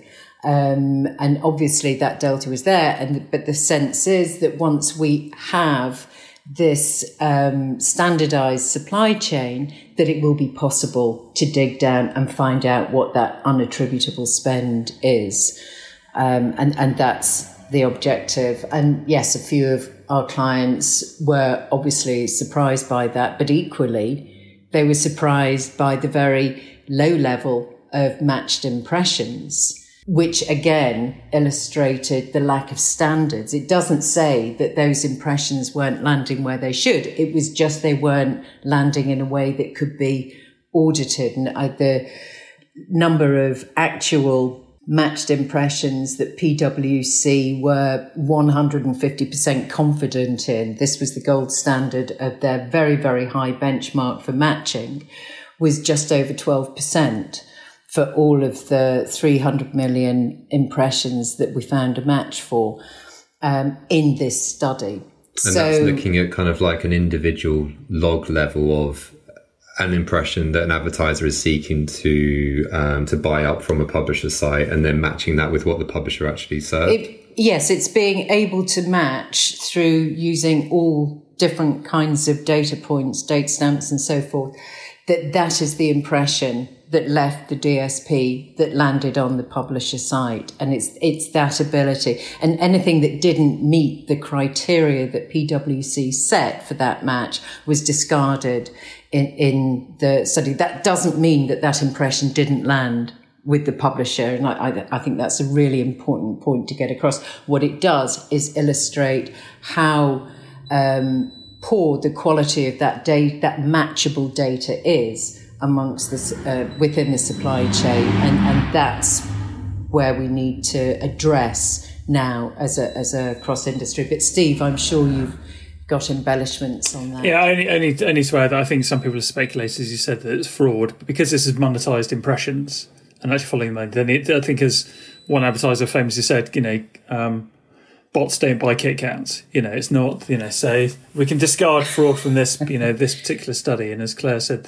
And obviously that delta was there, but the sense is that once we have this standardized supply chain, that it will be possible to dig down and find out what that unattributable spend is. And that's the objective. And yes, a few of our clients were obviously surprised by that, but equally they were surprised by the very low level of matched impressions, which again illustrated the lack of standards. It doesn't say that those impressions weren't landing where they should. It was just they weren't landing in a way that could be audited. And the number of actual matched impressions that PwC were 150% confident in, this was the gold standard of their very, very high benchmark for matching, was just over 12%. For all of the 300 million impressions that we found a match for in this study. And that's looking at kind of like an individual log level of an impression that an advertiser is seeking to buy up from a publisher site, and then matching that with what the publisher actually served. Yes, it's being able to match through using all different kinds of data points, date stamps and so forth, that is the impression that left the DSP that landed on the publisher site. And it's that ability. And anything that didn't meet the criteria that PwC set for that match was discarded in the study. That doesn't mean that impression didn't land with the publisher. And I think that's a really important point to get across. What it does is illustrate how poor the quality of that data, that matchable data is amongst within the supply chain, and that's where we need to address now as a cross industry. But Steve, I'm sure you've got embellishments on that. Yeah, only to add that I think some people have speculated, as you said, that it's fraud, but because this is monetized impressions and actually following them, then I think, as one advertiser famously said, bots don't buy Kit Kats. It's not, so we can discard fraud from this, this particular study. And as Claire said,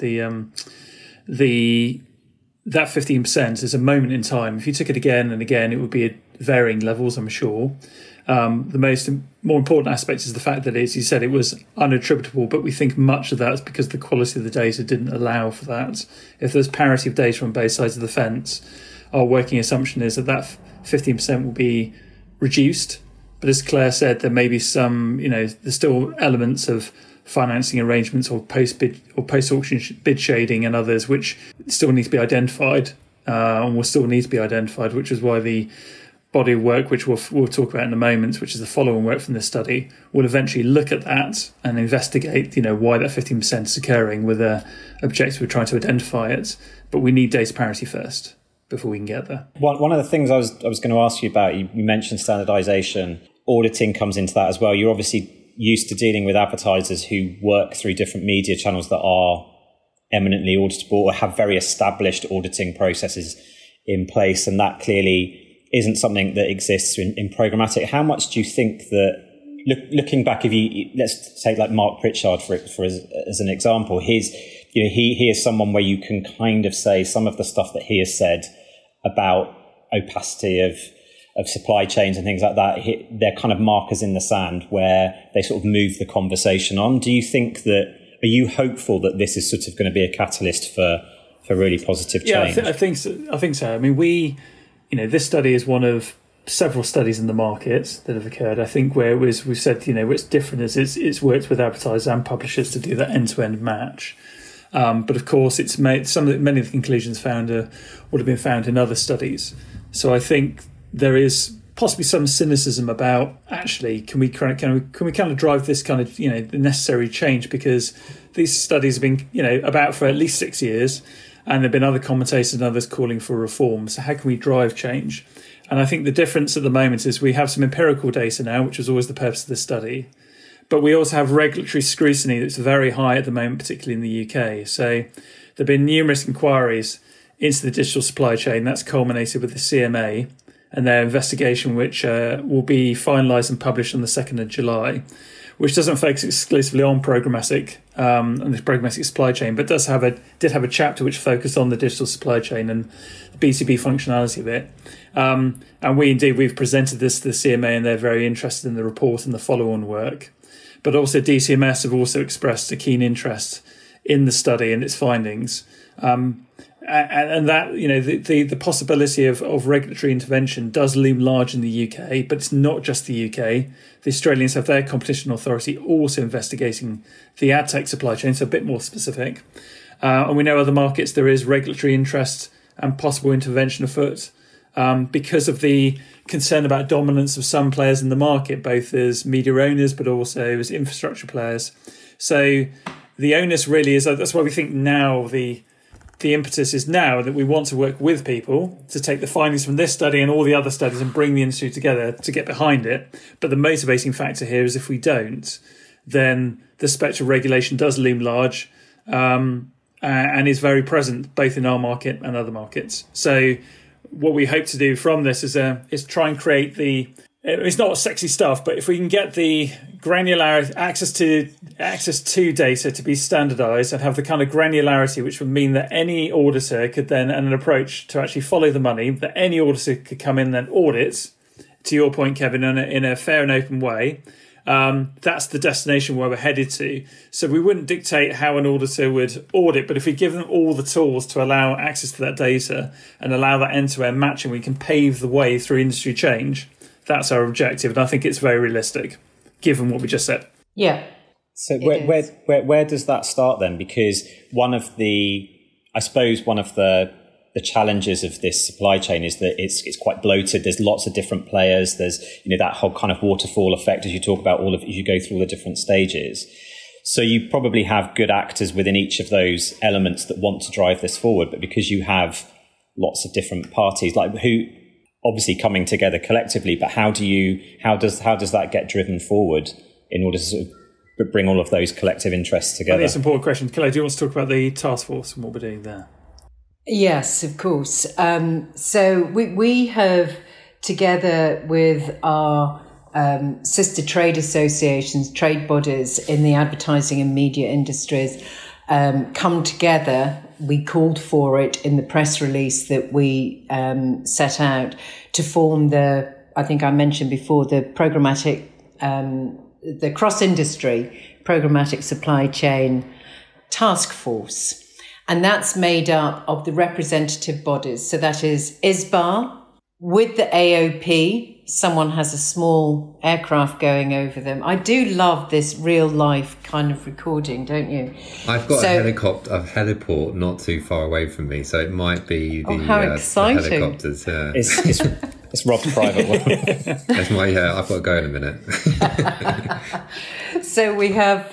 that 15% is a moment in time. If you took it again and again, it would be at varying levels, I'm sure. The more important aspect is the fact that, as you said, it was unattributable, but we think much of that is because the quality of the data didn't allow for that. If there's parity of data on both sides of the fence, our working assumption is that 15% will be reduced. But as Claire said, there may be some, there's still elements of financing arrangements or post-auction bid shading and others which still need to be identified and will still need to be identified, which is why the body of work, which we'll talk about in a moment, which is the following work from this study, will eventually look at that and investigate, why that 15% is occurring with an objective of trying to identify it. But we need data parity first before we can get there. One of the things I was going to ask you about, you mentioned standardization, auditing comes into that as well. You're obviously used to dealing with advertisers who work through different media channels that are eminently auditable or have very established auditing processes in place, and that clearly isn't something that exists in programmatic. How much do you think that, looking back, let's take like Mark Pritchard for as an example, he is someone where you can kind of say some of the stuff that he has said about opacity of supply chains and things like that, they're kind of markers in the sand where they sort of move the conversation on. Do you think are you hopeful that this is sort of going to be a catalyst for really positive change? Yeah, I think so. I mean, this study is one of several studies in the market that have occurred. I think where we've said, what's different is it's worked with advertisers and publishers to do that end-to-end match. But of course, it's made many of the conclusions found would have been found in other studies. So I think there is possibly some cynicism about actually can we kind of drive this kind of the necessary change, because these studies have been about for at least 6 years, and there've been other commentators and others calling for reform. So how can we drive change? And I think the difference at the moment is we have some empirical data now, which was always the purpose of the study, but we also have regulatory scrutiny that's very high at the moment, particularly in the UK. So there've been numerous inquiries into the digital supply chain. That's culminated with the CMA and their investigation, which will be finalised and published on the 2nd of July, which doesn't focus exclusively on programmatic and the programmatic supply chain, but did have a chapter which focused on the digital supply chain and the B2B functionality of it. And we've presented this to the CMA, and they're very interested in the report and the follow-on work. But also DCMS have also expressed a keen interest in the study and its findings. And that, the possibility of regulatory intervention does loom large in the UK, but it's not just the UK. The Australians have their competition authority also investigating the ad tech supply chain, so a bit more specific. And we know other markets there is regulatory interest and possible intervention afoot because of the concern about dominance of some players in the market, both as media owners but also as infrastructure players. So the onus really is, that's why we think now the impetus is now that we want to work with people to take the findings from this study and all the other studies and bring the industry together to get behind it. But the motivating factor here is if we don't, then the spectre of regulation does loom large and is very present both in our market and other markets. So what we hope to do from this is try and create it's not sexy stuff, but if we can get the granularity, access to data to be standardized and have the kind of granularity which would mean that any auditor could then, and an approach to actually follow the money, that any auditor could come in and audit, to your point, Kevin, in a fair and open way. That's the destination where we're headed to. So we wouldn't dictate how an auditor would audit, but if we give them all the tools to allow access to that data and allow that end-to-end matching, we can pave the way through industry change. That's our objective, and I think it's very realistic, given what we just said. Yeah. So where does that start then? Because one of the challenges of this supply chain is that it's quite bloated. There's lots of different players. There's that whole kind of waterfall effect as you talk about as you go through all the different stages. So you probably have good actors within each of those elements that want to drive this forward, but because you have lots of different parties, like who obviously coming together collectively, but how does that get driven forward in order to sort of bring all of those collective interests together? I think it's an important question. Claire, do you want to talk about the task force and what we're doing there? Yes, of course. So we have, together with our sister trade associations, trade bodies in the advertising and media industries, come together. We called for it in the press release that we set out to form I think I mentioned before, the programmatic, the cross-industry programmatic supply chain task force. And that's made up of the representative bodies. So that is ISBA with the AOP. Someone has a small aircraft going over them. I do love this real life kind of recording, don't you? I've got a heliport not too far away from me, so it might be the exciting. the helicopters. Yeah. It's Rob's private one. That's I've got to go in a minute. So we have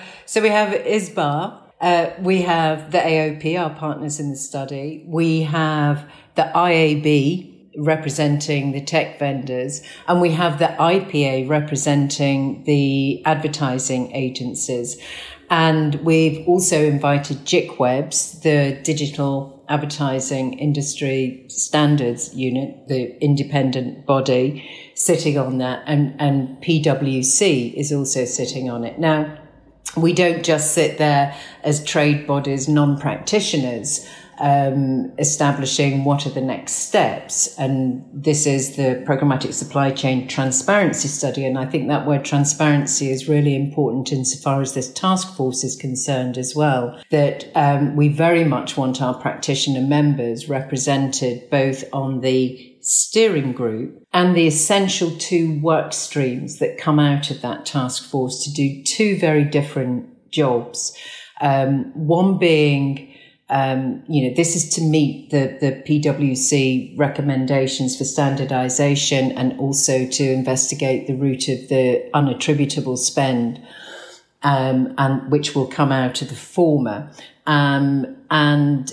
ISBA. We have the AOP, our partners in the study. We have the IAB representing the tech vendors, and we have the IPA representing the advertising agencies. And we've also invited GICWebs, the Digital Advertising Industry Standards Unit, the independent body, sitting on that, and PwC is also sitting on it. Now, we don't just sit there as trade bodies, non-practitioners, establishing what are the next steps. And this is the Programmatic Supply Chain Transparency Study. And I think that word transparency is really important insofar as this task force is concerned as well, that we very much want our practitioner members represented both on the steering group and the essential two work streams that come out of that task force to do two very different jobs. One being This is to meet the PwC recommendations for standardization and also to investigate the root of the unattributable spend, and which will come out of the former. And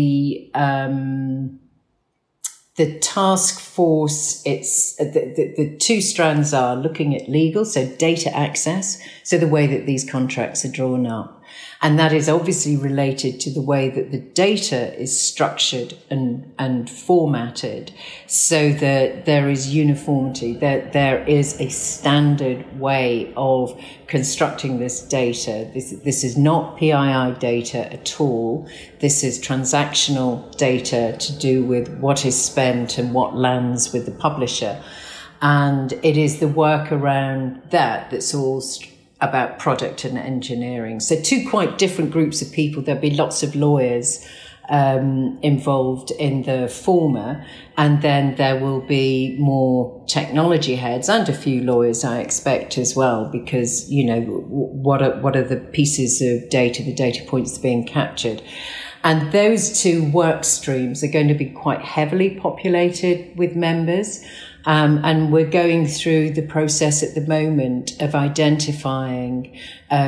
the task force, it's the two strands are looking at legal, so data access, so the way that these contracts are drawn up. And that is obviously related to the way that the data is structured and formatted so that there is uniformity, that there is a standard way of constructing this data. This is not PII data at all. This is transactional data to do with what is spent and what lands with the publisher. And it is the work around that that's all about product and engineering. So two quite different groups of people. There'll be lots of lawyers involved in the former, and then there will be more technology heads and a few lawyers, I expect, as well, because, what are the pieces of data, the data points being captured. And those two work streams are going to be quite heavily populated with members. And we're going through the process at the moment of identifying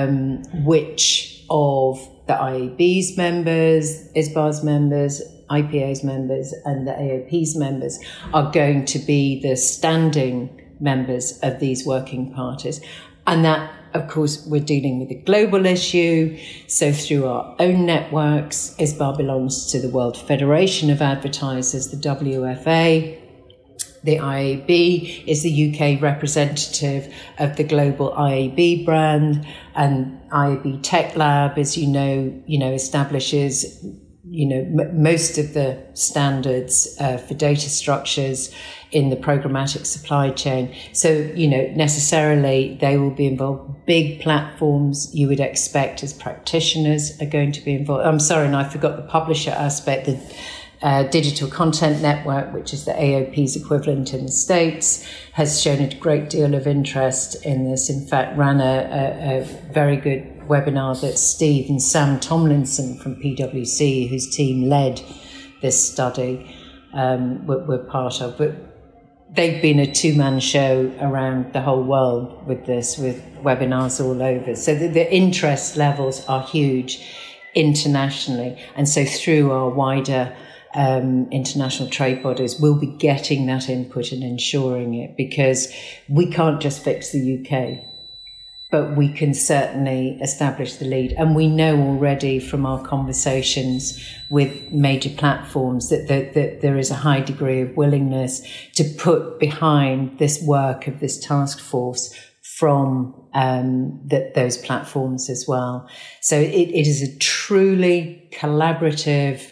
which of the IAB's members, ISBA's members, IPA's members, and the AOP's members are going to be the standing members of these working parties. And that, of course, we're dealing with a global issue. So through our own networks, ISBA belongs to the World Federation of Advertisers, the WFA. The IAB is the UK representative of the global IAB brand, and IAB Tech Lab, as you know, establishes, most of the standards for data structures in the programmatic supply chain. So, necessarily they will be involved. Big platforms you would expect as practitioners are going to be involved. I'm sorry, and I forgot the publisher aspect. The Digital Content Network, which is the AOP's equivalent in the States, has shown a great deal of interest in this. In fact, ran a very good webinar that Steve and Sam Tomlinson from PwC, whose team led this study, were part of. But they've been a two-man show around the whole world with this, with webinars all over. So the interest levels are huge internationally. And so through our wider international trade bodies, we'll be getting that input and ensuring it, because we can't just fix the UK, but we can certainly establish the lead. And we know already from our conversations with major platforms that there is a high degree of willingness to put behind this work of this task force from those platforms as well. So it is a truly collaborative,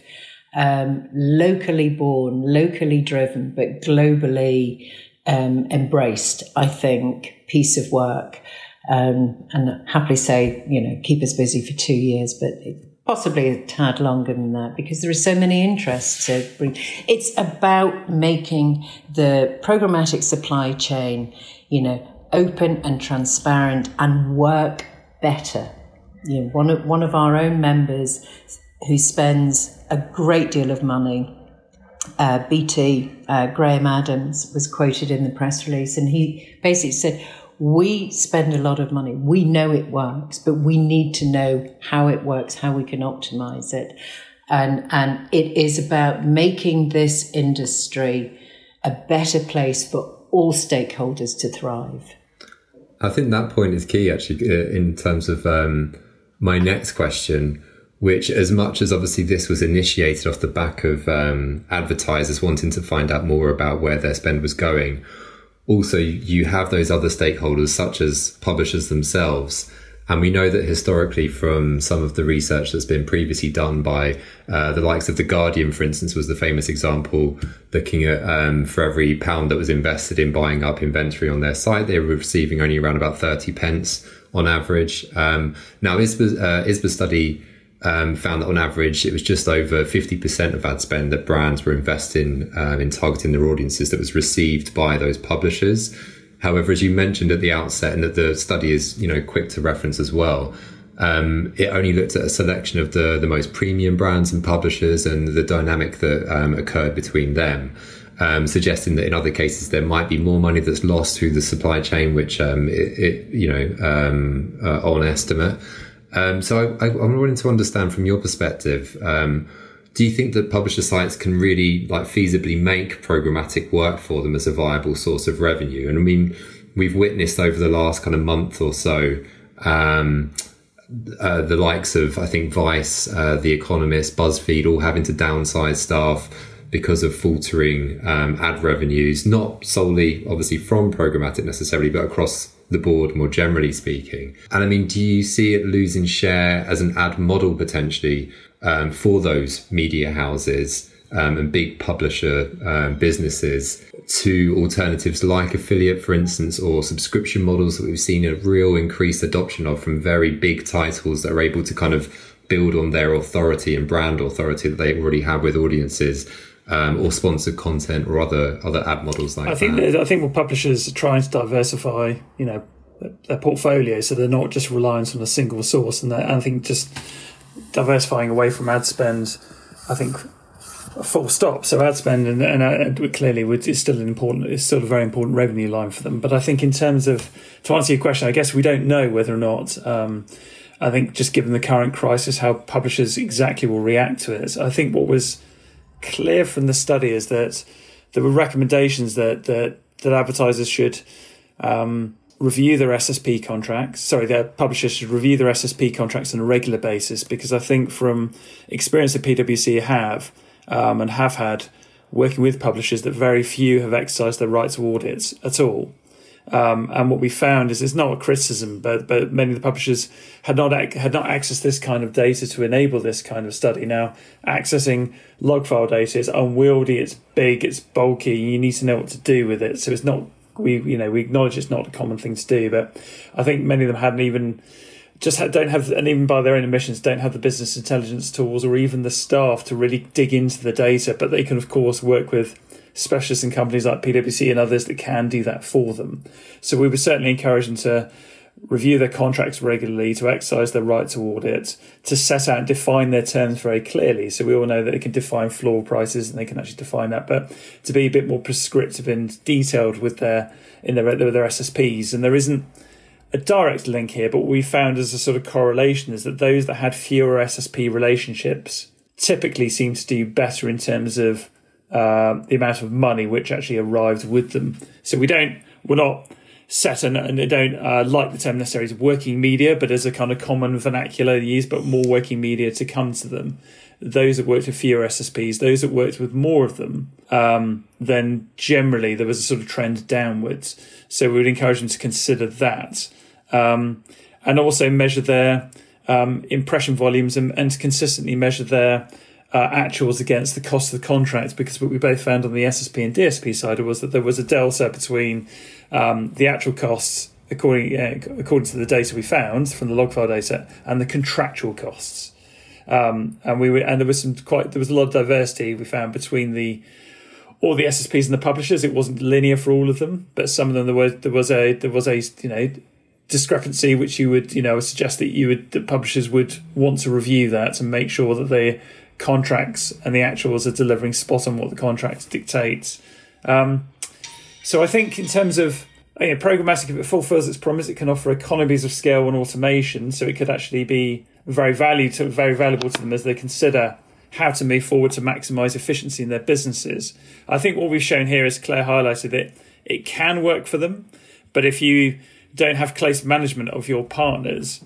locally born, locally driven, but globally embraced, I think, piece of work. And happily say, keep us busy for 2 years, but possibly a tad longer than that, because there are so many interests to bring. It's about making the programmatic supply chain, open and transparent and work better. One of our own members who spends a great deal of money, BT, Graham Adams, was quoted in the press release, and he basically said, we spend a lot of money. We know it works, but we need to know how it works, how we can optimize it. And it is about making this industry a better place for all stakeholders to thrive. I think that point is key, actually, in terms of my next question, which, as much as obviously this was initiated off the back of advertisers wanting to find out more about where their spend was going, also you have those other stakeholders such as publishers themselves. And we know that historically, from some of the research that's been previously done by the likes of The Guardian, for instance, was the famous example, looking at for every £1 that was invested in buying up inventory on their site, they were receiving only around about 30 pence on average. Now, ISBA's study found that on average, it was just over 50% of ad spend that brands were investing in targeting their audiences that was received by those publishers. However, as you mentioned at the outset, and that the study is, quick to reference as well, it only looked at a selection of the most premium brands and publishers and the dynamic that occurred between them, suggesting that in other cases there might be more money that's lost through the supply chain, which on estimate. So I'm wanting to understand from your perspective, do you think that publisher sites can really feasibly make programmatic work for them as a viable source of revenue? And I mean, we've witnessed over the last kind of month or so, the likes of, I think, Vice, The Economist, BuzzFeed, all having to downsize staff because of faltering ad revenues, not solely obviously from programmatic necessarily, but across the board more generally speaking. And I mean, do you see it losing share as an ad model potentially for those media houses and big publisher businesses to alternatives like affiliate, for instance, or subscription models that we've seen a real increased adoption of from very big titles that are able to kind of build on their authority and brand authority that they already have with audiences, or sponsored content or other ad models like that? I think what publishers are trying to diversify, their portfolio, so they're not just reliant on a single source, and I think just diversifying away from ad spend, I think, full stop. So ad spend and clearly is still a very important revenue line for them. But I think in terms of, to answer your question, I guess we don't know whether or not, I think just given the current crisis, how publishers exactly will react to it. I think what was clear from the study is that there were recommendations that advertisers should review their SSP contracts. Their publishers should review their SSP contracts on a regular basis, because I think from experience that PwC have had working with publishers, that very few have exercised their right to audits at all. And what we found is, it's not a criticism, but many of the publishers had not accessed this kind of data to enable this kind of study. Now, accessing log file data is unwieldy, it's big, it's bulky, you need to know what to do with it. So it's not, we acknowledge it's not a common thing to do, but I think many of them don't have, and even by their own admissions, don't have the business intelligence tools or even the staff to really dig into the data. But they can, of course, work with specialists in companies like PwC and others that can do that for them. So we would certainly encourage them to review their contracts regularly, to exercise their right to audit, to set out and define their terms very clearly. So we all know that they can define floor prices and they can actually define that, but to be a bit more prescriptive and detailed with their SSPs. And there isn't a direct link here, but what we found as a sort of correlation is that those that had fewer SSP relationships typically seem to do better in terms of the amount of money which actually arrives with them. So we're not set and don't like the term necessarily as working media, but as a kind of common vernacular used, but more working media to come to them. Those that worked with fewer SSPs, those that worked with more of them, then generally there was a sort of trend downwards. So we would encourage them to consider that, and also measure their impression volumes and to consistently measure their actuals against the cost of the contract, because what we both found on the SSP and DSP side was that there was a delta between the actual costs according to the data we found from the log file data and the contractual costs. And there was a lot of diversity we found between all the SSPs and the publishers. It wasn't linear for all of them, but some of them there was a discrepancy which you would suggest that publishers would want to review that and make sure that the contracts and the actuals are delivering spot on what the contract dictates. So I think in terms of programmatic, if it fulfills its promise, it can offer economies of scale and automation. So it could actually be very valuable to them as they consider how to move forward to maximise efficiency in their businesses. I think what we've shown here, as Claire highlighted, it can work for them, but if you don't have close management of your partners,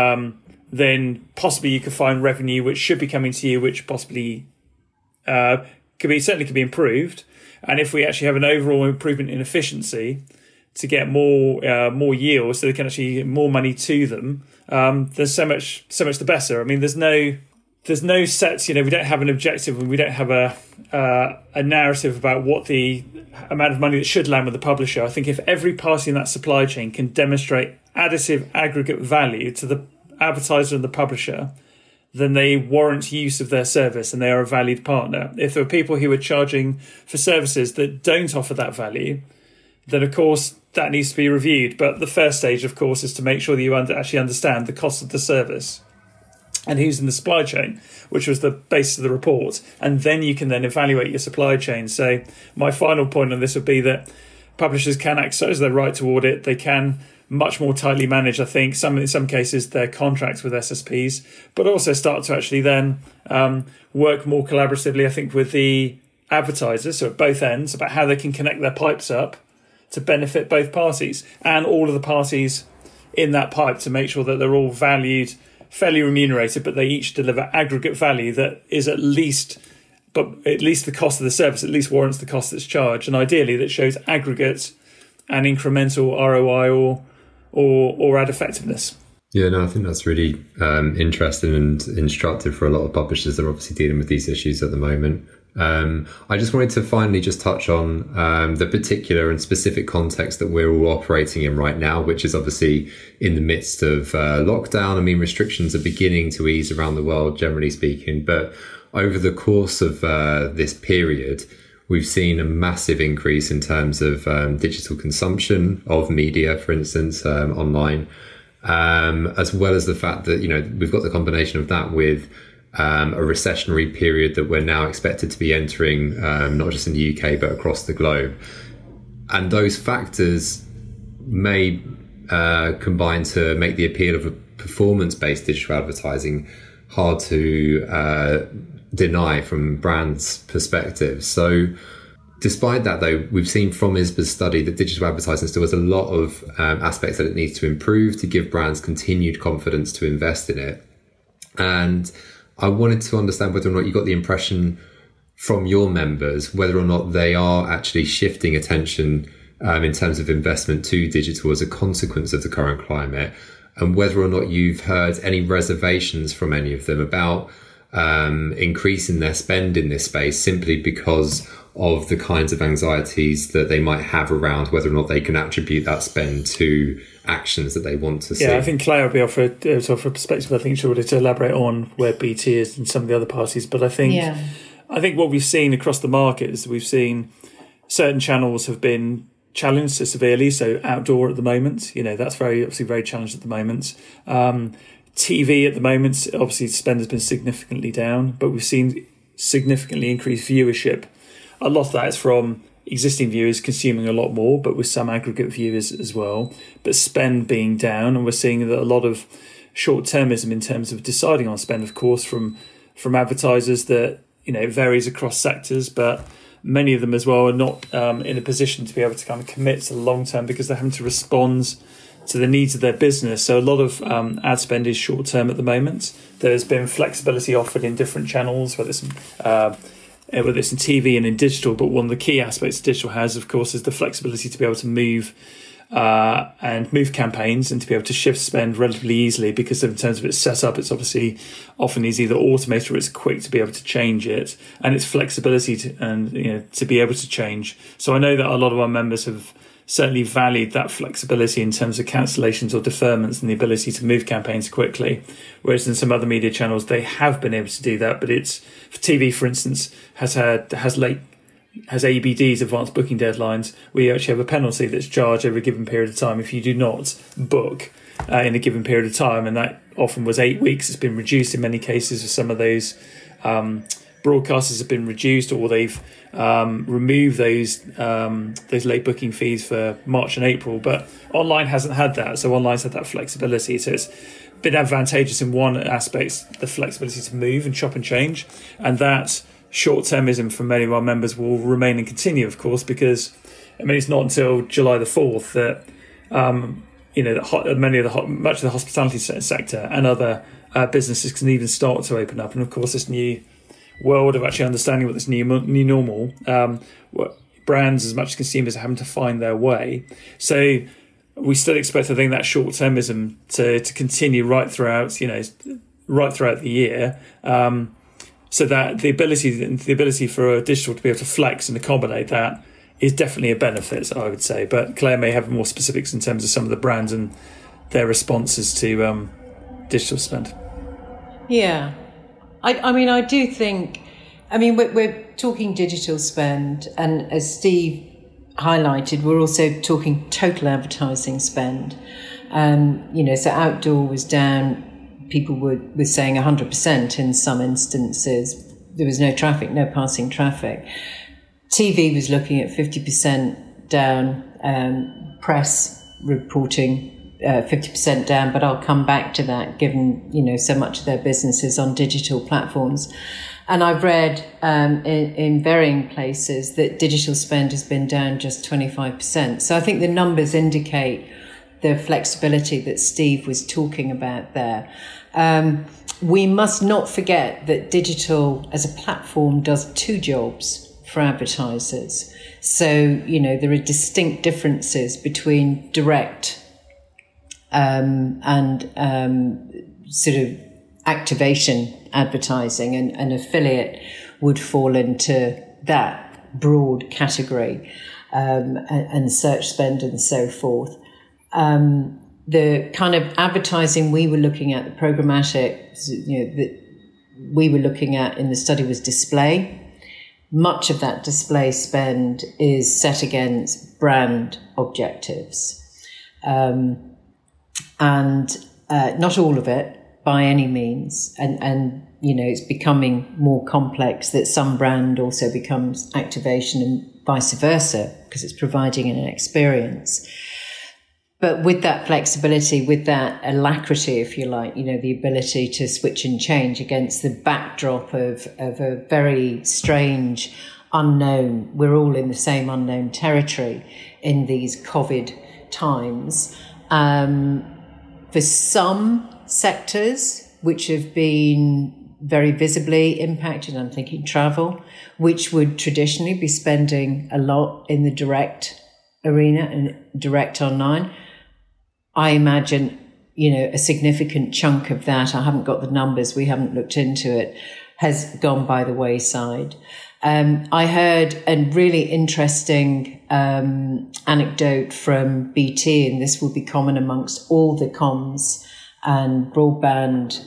then possibly you could find revenue which should be coming to you, which possibly could be improved. And if we actually have an overall improvement in efficiency to get more yield, so they can actually get more money to them, there's so much the better. I mean, there's no sets. We don't have an objective, and we don't have a narrative about what the amount of money that should land with the publisher. I think if every party in that supply chain can demonstrate additive aggregate value to the advertiser and the publisher, then they warrant use of their service and they are a valued partner. If there are people who are charging for services that don't offer that value, then of course that needs to be reviewed. But the first stage, of course, is to make sure that you actually understand the cost of the service and who's in the supply chain, which was the basis of the report. And then you can then evaluate your supply chain. So my final point on this would be that publishers can exercise their right to audit. They can much more tightly manage, I think, in some cases, their contracts with SSPs, but also start to actually then work more collaboratively, I think, with the advertisers, so at both ends, about how they can connect their pipes up to benefit both parties and all of the parties in that pipe, to make sure that they're all valued, fairly remunerated, but they each deliver aggregate value that is at least the cost of the service, at least warrants the cost that's charged, and ideally that shows aggregate and incremental ROI or ad effectiveness. Yeah, no, I think that's really interesting and instructive for a lot of publishers that are obviously dealing with these issues at the moment. I just wanted to finally just touch on the particular and specific context that we're all operating in right now, which is obviously in the midst of lockdown. I mean, restrictions are beginning to ease around the world, generally speaking, but over the course of this period, we've seen a massive increase in terms of digital consumption of media, for instance, online, as well as the fact that, we've got the combination of that with a recessionary period that we're now expected to be entering, not just in the UK, but across the globe. And those factors may combine to make the appeal of a performance-based digital advertising hard to deny from brands' perspective. So despite that, though, we've seen from ISBA's study that digital advertising still has a lot of aspects that it needs to improve to give brands continued confidence to invest in it. And I wanted to understand whether or not you got the impression from your members, whether or not they are actually shifting attention in terms of investment to digital as a consequence of the current climate, and whether or not you've heard any reservations from any of them about increasing their spend in this space simply because of the kinds of anxieties that they might have around whether or not they can attribute that spend to actions that they want to see. Yeah, I think Claire will be offer a perspective. I think she'll be able to elaborate on where BT is and some of the other parties. But I think what we've seen across the market is we've seen certain channels have been challenged severely. So outdoor at the moment, that's obviously very challenged at the moment. TV at the moment, obviously spend has been significantly down, but we've seen significantly increased viewership. A lot of that is from existing viewers consuming a lot more, but with some aggregate viewers as well. But spend being down, and we're seeing that a lot of short-termism in terms of deciding on spend, of course, from advertisers that it varies across sectors, but many of them as well are not in a position to be able to kind of commit to the long term because they're having to respond to the needs of their business. So a lot of ad spend is short term at the moment. There's been flexibility offered in different channels, whether it's in TV and in digital. But one of the key aspects digital has, of course, is the flexibility to be able to move campaigns and to be able to shift spend relatively easily, because in terms of its setup, it's obviously often is either automated or it's quick to be able to change it, and its flexibility to be able to change. So I know that a lot of our members have certainly valued that flexibility in terms of cancellations or deferments and the ability to move campaigns quickly. Whereas in some other media channels, they have been able to do that. But it's, for TV, for instance, has ABDs, advanced booking deadlines, where you actually have a penalty that's charged over a given period of time if you do not book in a given period of time. And that often was 8 weeks. It's been reduced in many cases for some of those broadcasters have been reduced, or they've removed those late booking fees for March and April. But online hasn't had that, so online's had that flexibility. So it's been advantageous in one aspect, the flexibility to move and chop and change, and that short-termism for many of our members will remain and continue, of course, because it's not until July the 4th that much of the hospitality sector and other businesses can even start to open up. And of course, this new world of actually understanding what this new normal, brands as much as consumers are having to find their way. So we still expect, I think, that short-termism to continue right throughout the year. So that the ability for digital to be able to flex and accommodate that is definitely a benefit, I would say. But Claire may have more specifics in terms of some of the brands and their responses to digital spend. Yeah. I do think, we're talking digital spend, and as Steve highlighted, we're also talking total advertising spend. So outdoor was down. People were saying 100% in some instances. There was no traffic, no passing traffic. TV was looking at 50% down. Press reporting 50% down, but I'll come back to that, given so much of their business is on digital platforms. And I've read in varying places that digital spend has been down just 25%. So I think the numbers indicate the flexibility that Steve was talking about there. We must not forget that digital as a platform does two jobs for advertisers. So, there are distinct differences between direct and sort of activation advertising, and affiliate would fall into that broad category, and search spend and so forth. The kind of advertising we were looking at, the programmatic, that we were looking at in the study was display. Much of that display spend is set against brand objectives. And not all of it by any means. And it's becoming more complex that some brand also becomes activation and vice versa, because it's providing an experience. But with that flexibility, with that alacrity, if you like, the ability to switch and change against the backdrop of a very strange unknown, we're all in the same unknown territory in these COVID times. For some sectors which have been very visibly impacted, I'm thinking travel, which would traditionally be spending a lot in the direct arena and direct online, I imagine, a significant chunk of that, I haven't got the numbers, we haven't looked into it, has gone by the wayside. I heard a really interesting anecdote from BT, and this will be common amongst all the comms and broadband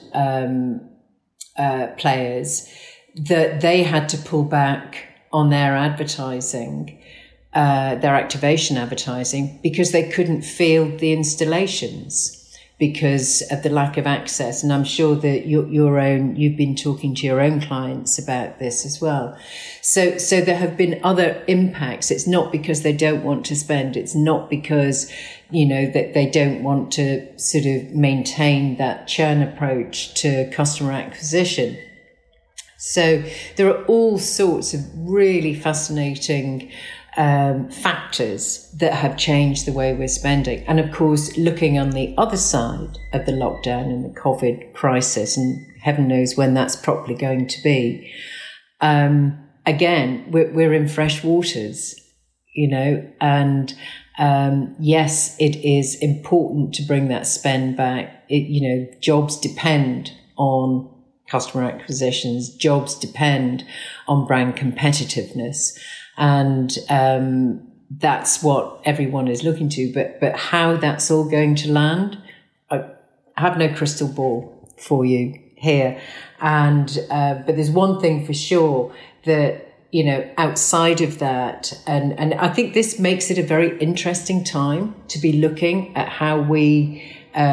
players, that they had to pull back on their advertising, their activation advertising, because they couldn't field the installations because of the lack of access. And I'm sure that you've been talking to your own clients about this as well. So there have been other impacts. It's not because they don't want to spend. It's not because, that they don't want to sort of maintain that churn approach to customer acquisition. So there are all sorts of really fascinating factors that have changed the way we're spending. And of course, looking on the other side of the lockdown and the COVID crisis, and heaven knows when that's properly going to be, again, we're in fresh waters, and yes, it is important to bring that spend back. Jobs depend on customer acquisitions, jobs depend on brand competitiveness. And that's what everyone is looking to. But how that's all going to land, I have no crystal ball for you here. And but there's one thing for sure, that outside of that, and I think this makes it a very interesting time to be looking at how we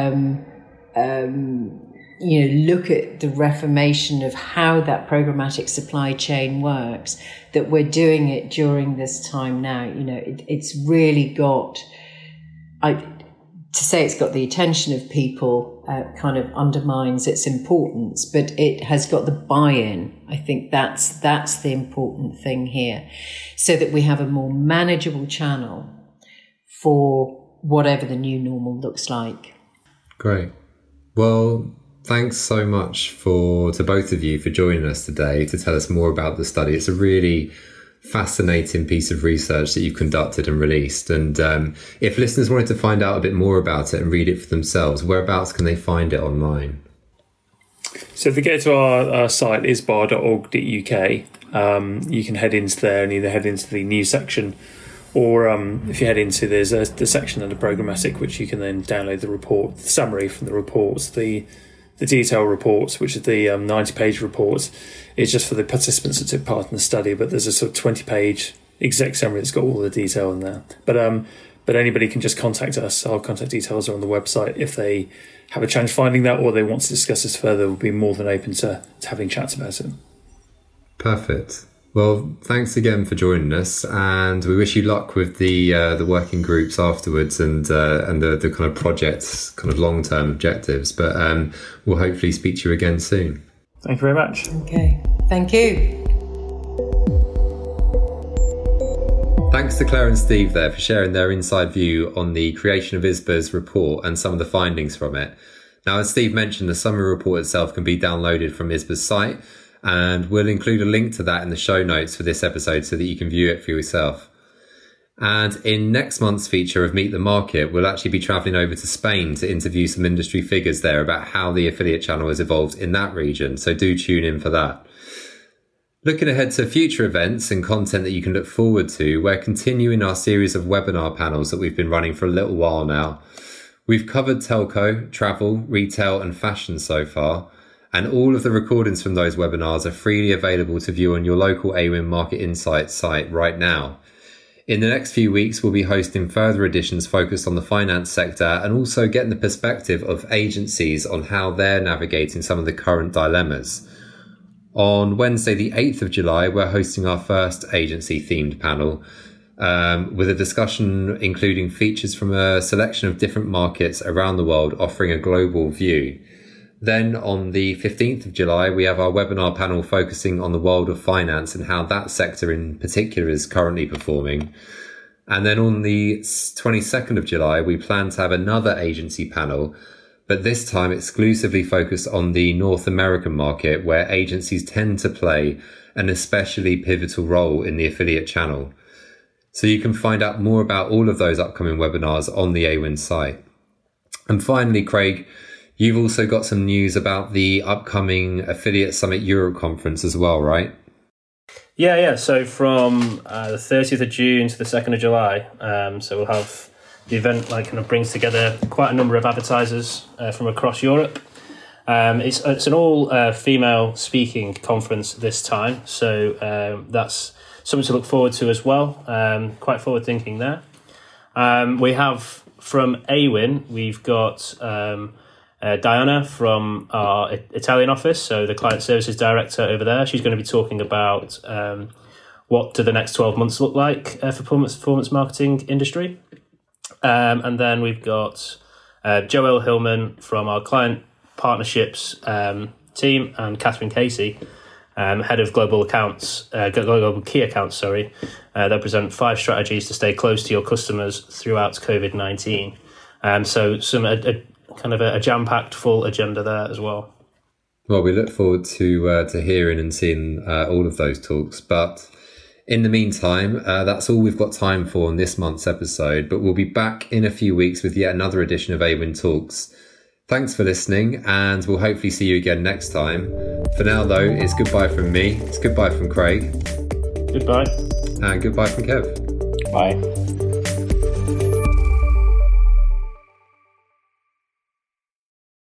look at the reformation of how that programmatic supply chain works, that we're doing it during this time now. It's really got, to say it's got the attention of people kind of undermines its importance, but it has got the buy-in. I think that's the important thing here, so that we have a more manageable channel for whatever the new normal looks like. Great. Well, thanks so much to both of you for joining us today to tell us more about the study. It's a really fascinating piece of research that you've conducted and released. And if listeners wanted to find out a bit more about it and read it for themselves, whereabouts can they find it online? So if they go to our site, isbar.org.uk, you can head into there and either head into the news section, or if you head into, there's the section under programmatic, which you can then download the report, the summary from the reports, the detailed reports, which are the 90-page reports, is just for the participants that took part in the study. But there's a sort of 20-page exec summary that's got all the detail in there. But anybody can just contact us. Our contact details are on the website. If they have a challenge finding that or they want to discuss this further, we'll be more than open to having chats about it. Perfect. Well, thanks again for joining us, and we wish you luck with the working groups afterwards and the kind of project's kind of long-term objectives. But we'll hopefully speak to you again soon. Thank you very much. Okay, thank you. Thanks to Claire and Steve there for sharing their inside view on the creation of ISBA's report and some of the findings from it. Now, as Steve mentioned, the summary report itself can be downloaded from ISBA's site, and we'll include a link to that in the show notes for this episode so that you can view it for yourself. And in next month's feature of Meet the Market, we'll actually be travelling over to Spain to interview some industry figures there about how the affiliate channel has evolved in that region, so do tune in for that. Looking ahead to future events and content that you can look forward to, we're continuing our series of webinar panels that we've been running for a little while now. We've covered telco, travel, retail and fashion so far, and all of the recordings from those webinars are freely available to view on your local AWIN Market Insights site right now. In the next few weeks, we'll be hosting further editions focused on the finance sector and also getting the perspective of agencies on how they're navigating some of the current dilemmas. On Wednesday, the 8th of July, we're hosting our first agency-themed panel with a discussion including features from a selection of different markets around the world offering a global view. Then on the 15th of July, we have our webinar panel focusing on the world of finance and how that sector in particular is currently performing. And then on the 22nd of July, we plan to have another agency panel, but this time exclusively focused on the North American market, where agencies tend to play an especially pivotal role in the affiliate channel. So you can find out more about all of those upcoming webinars on the AWIN site. And finally, Craig, you've also got some news about the upcoming Affiliate Summit Europe conference as well, right? Yeah. So from the 30th of June to the 2nd of July, so we'll have the event kind of brings together quite a number of advertisers from across Europe. It's an all female speaking conference this time, so that's something to look forward to as well. Quite forward thinking there. We have from AWIN, we've got Diana from our Italian office, so the client services director over there. She's going to be talking about what do the next 12 months look like for performance marketing industry. And then we've got Joel Hillman from our client partnerships team, and Catherine Casey, head of global accounts, global key accounts. They present 5 strategies to stay close to your customers throughout COVID-19. So some kind of a jam-packed full agenda there as well. Well, we look forward to hearing and seeing all of those talks, but in the meantime, that's all we've got time for in this month's episode, but we'll be back in a few weeks with yet another edition of AWIN Talks. Thanks for listening, and we'll hopefully see you again next time. For now, though, it's goodbye from me, it's goodbye from Craig. Goodbye. And goodbye from Kev. Bye.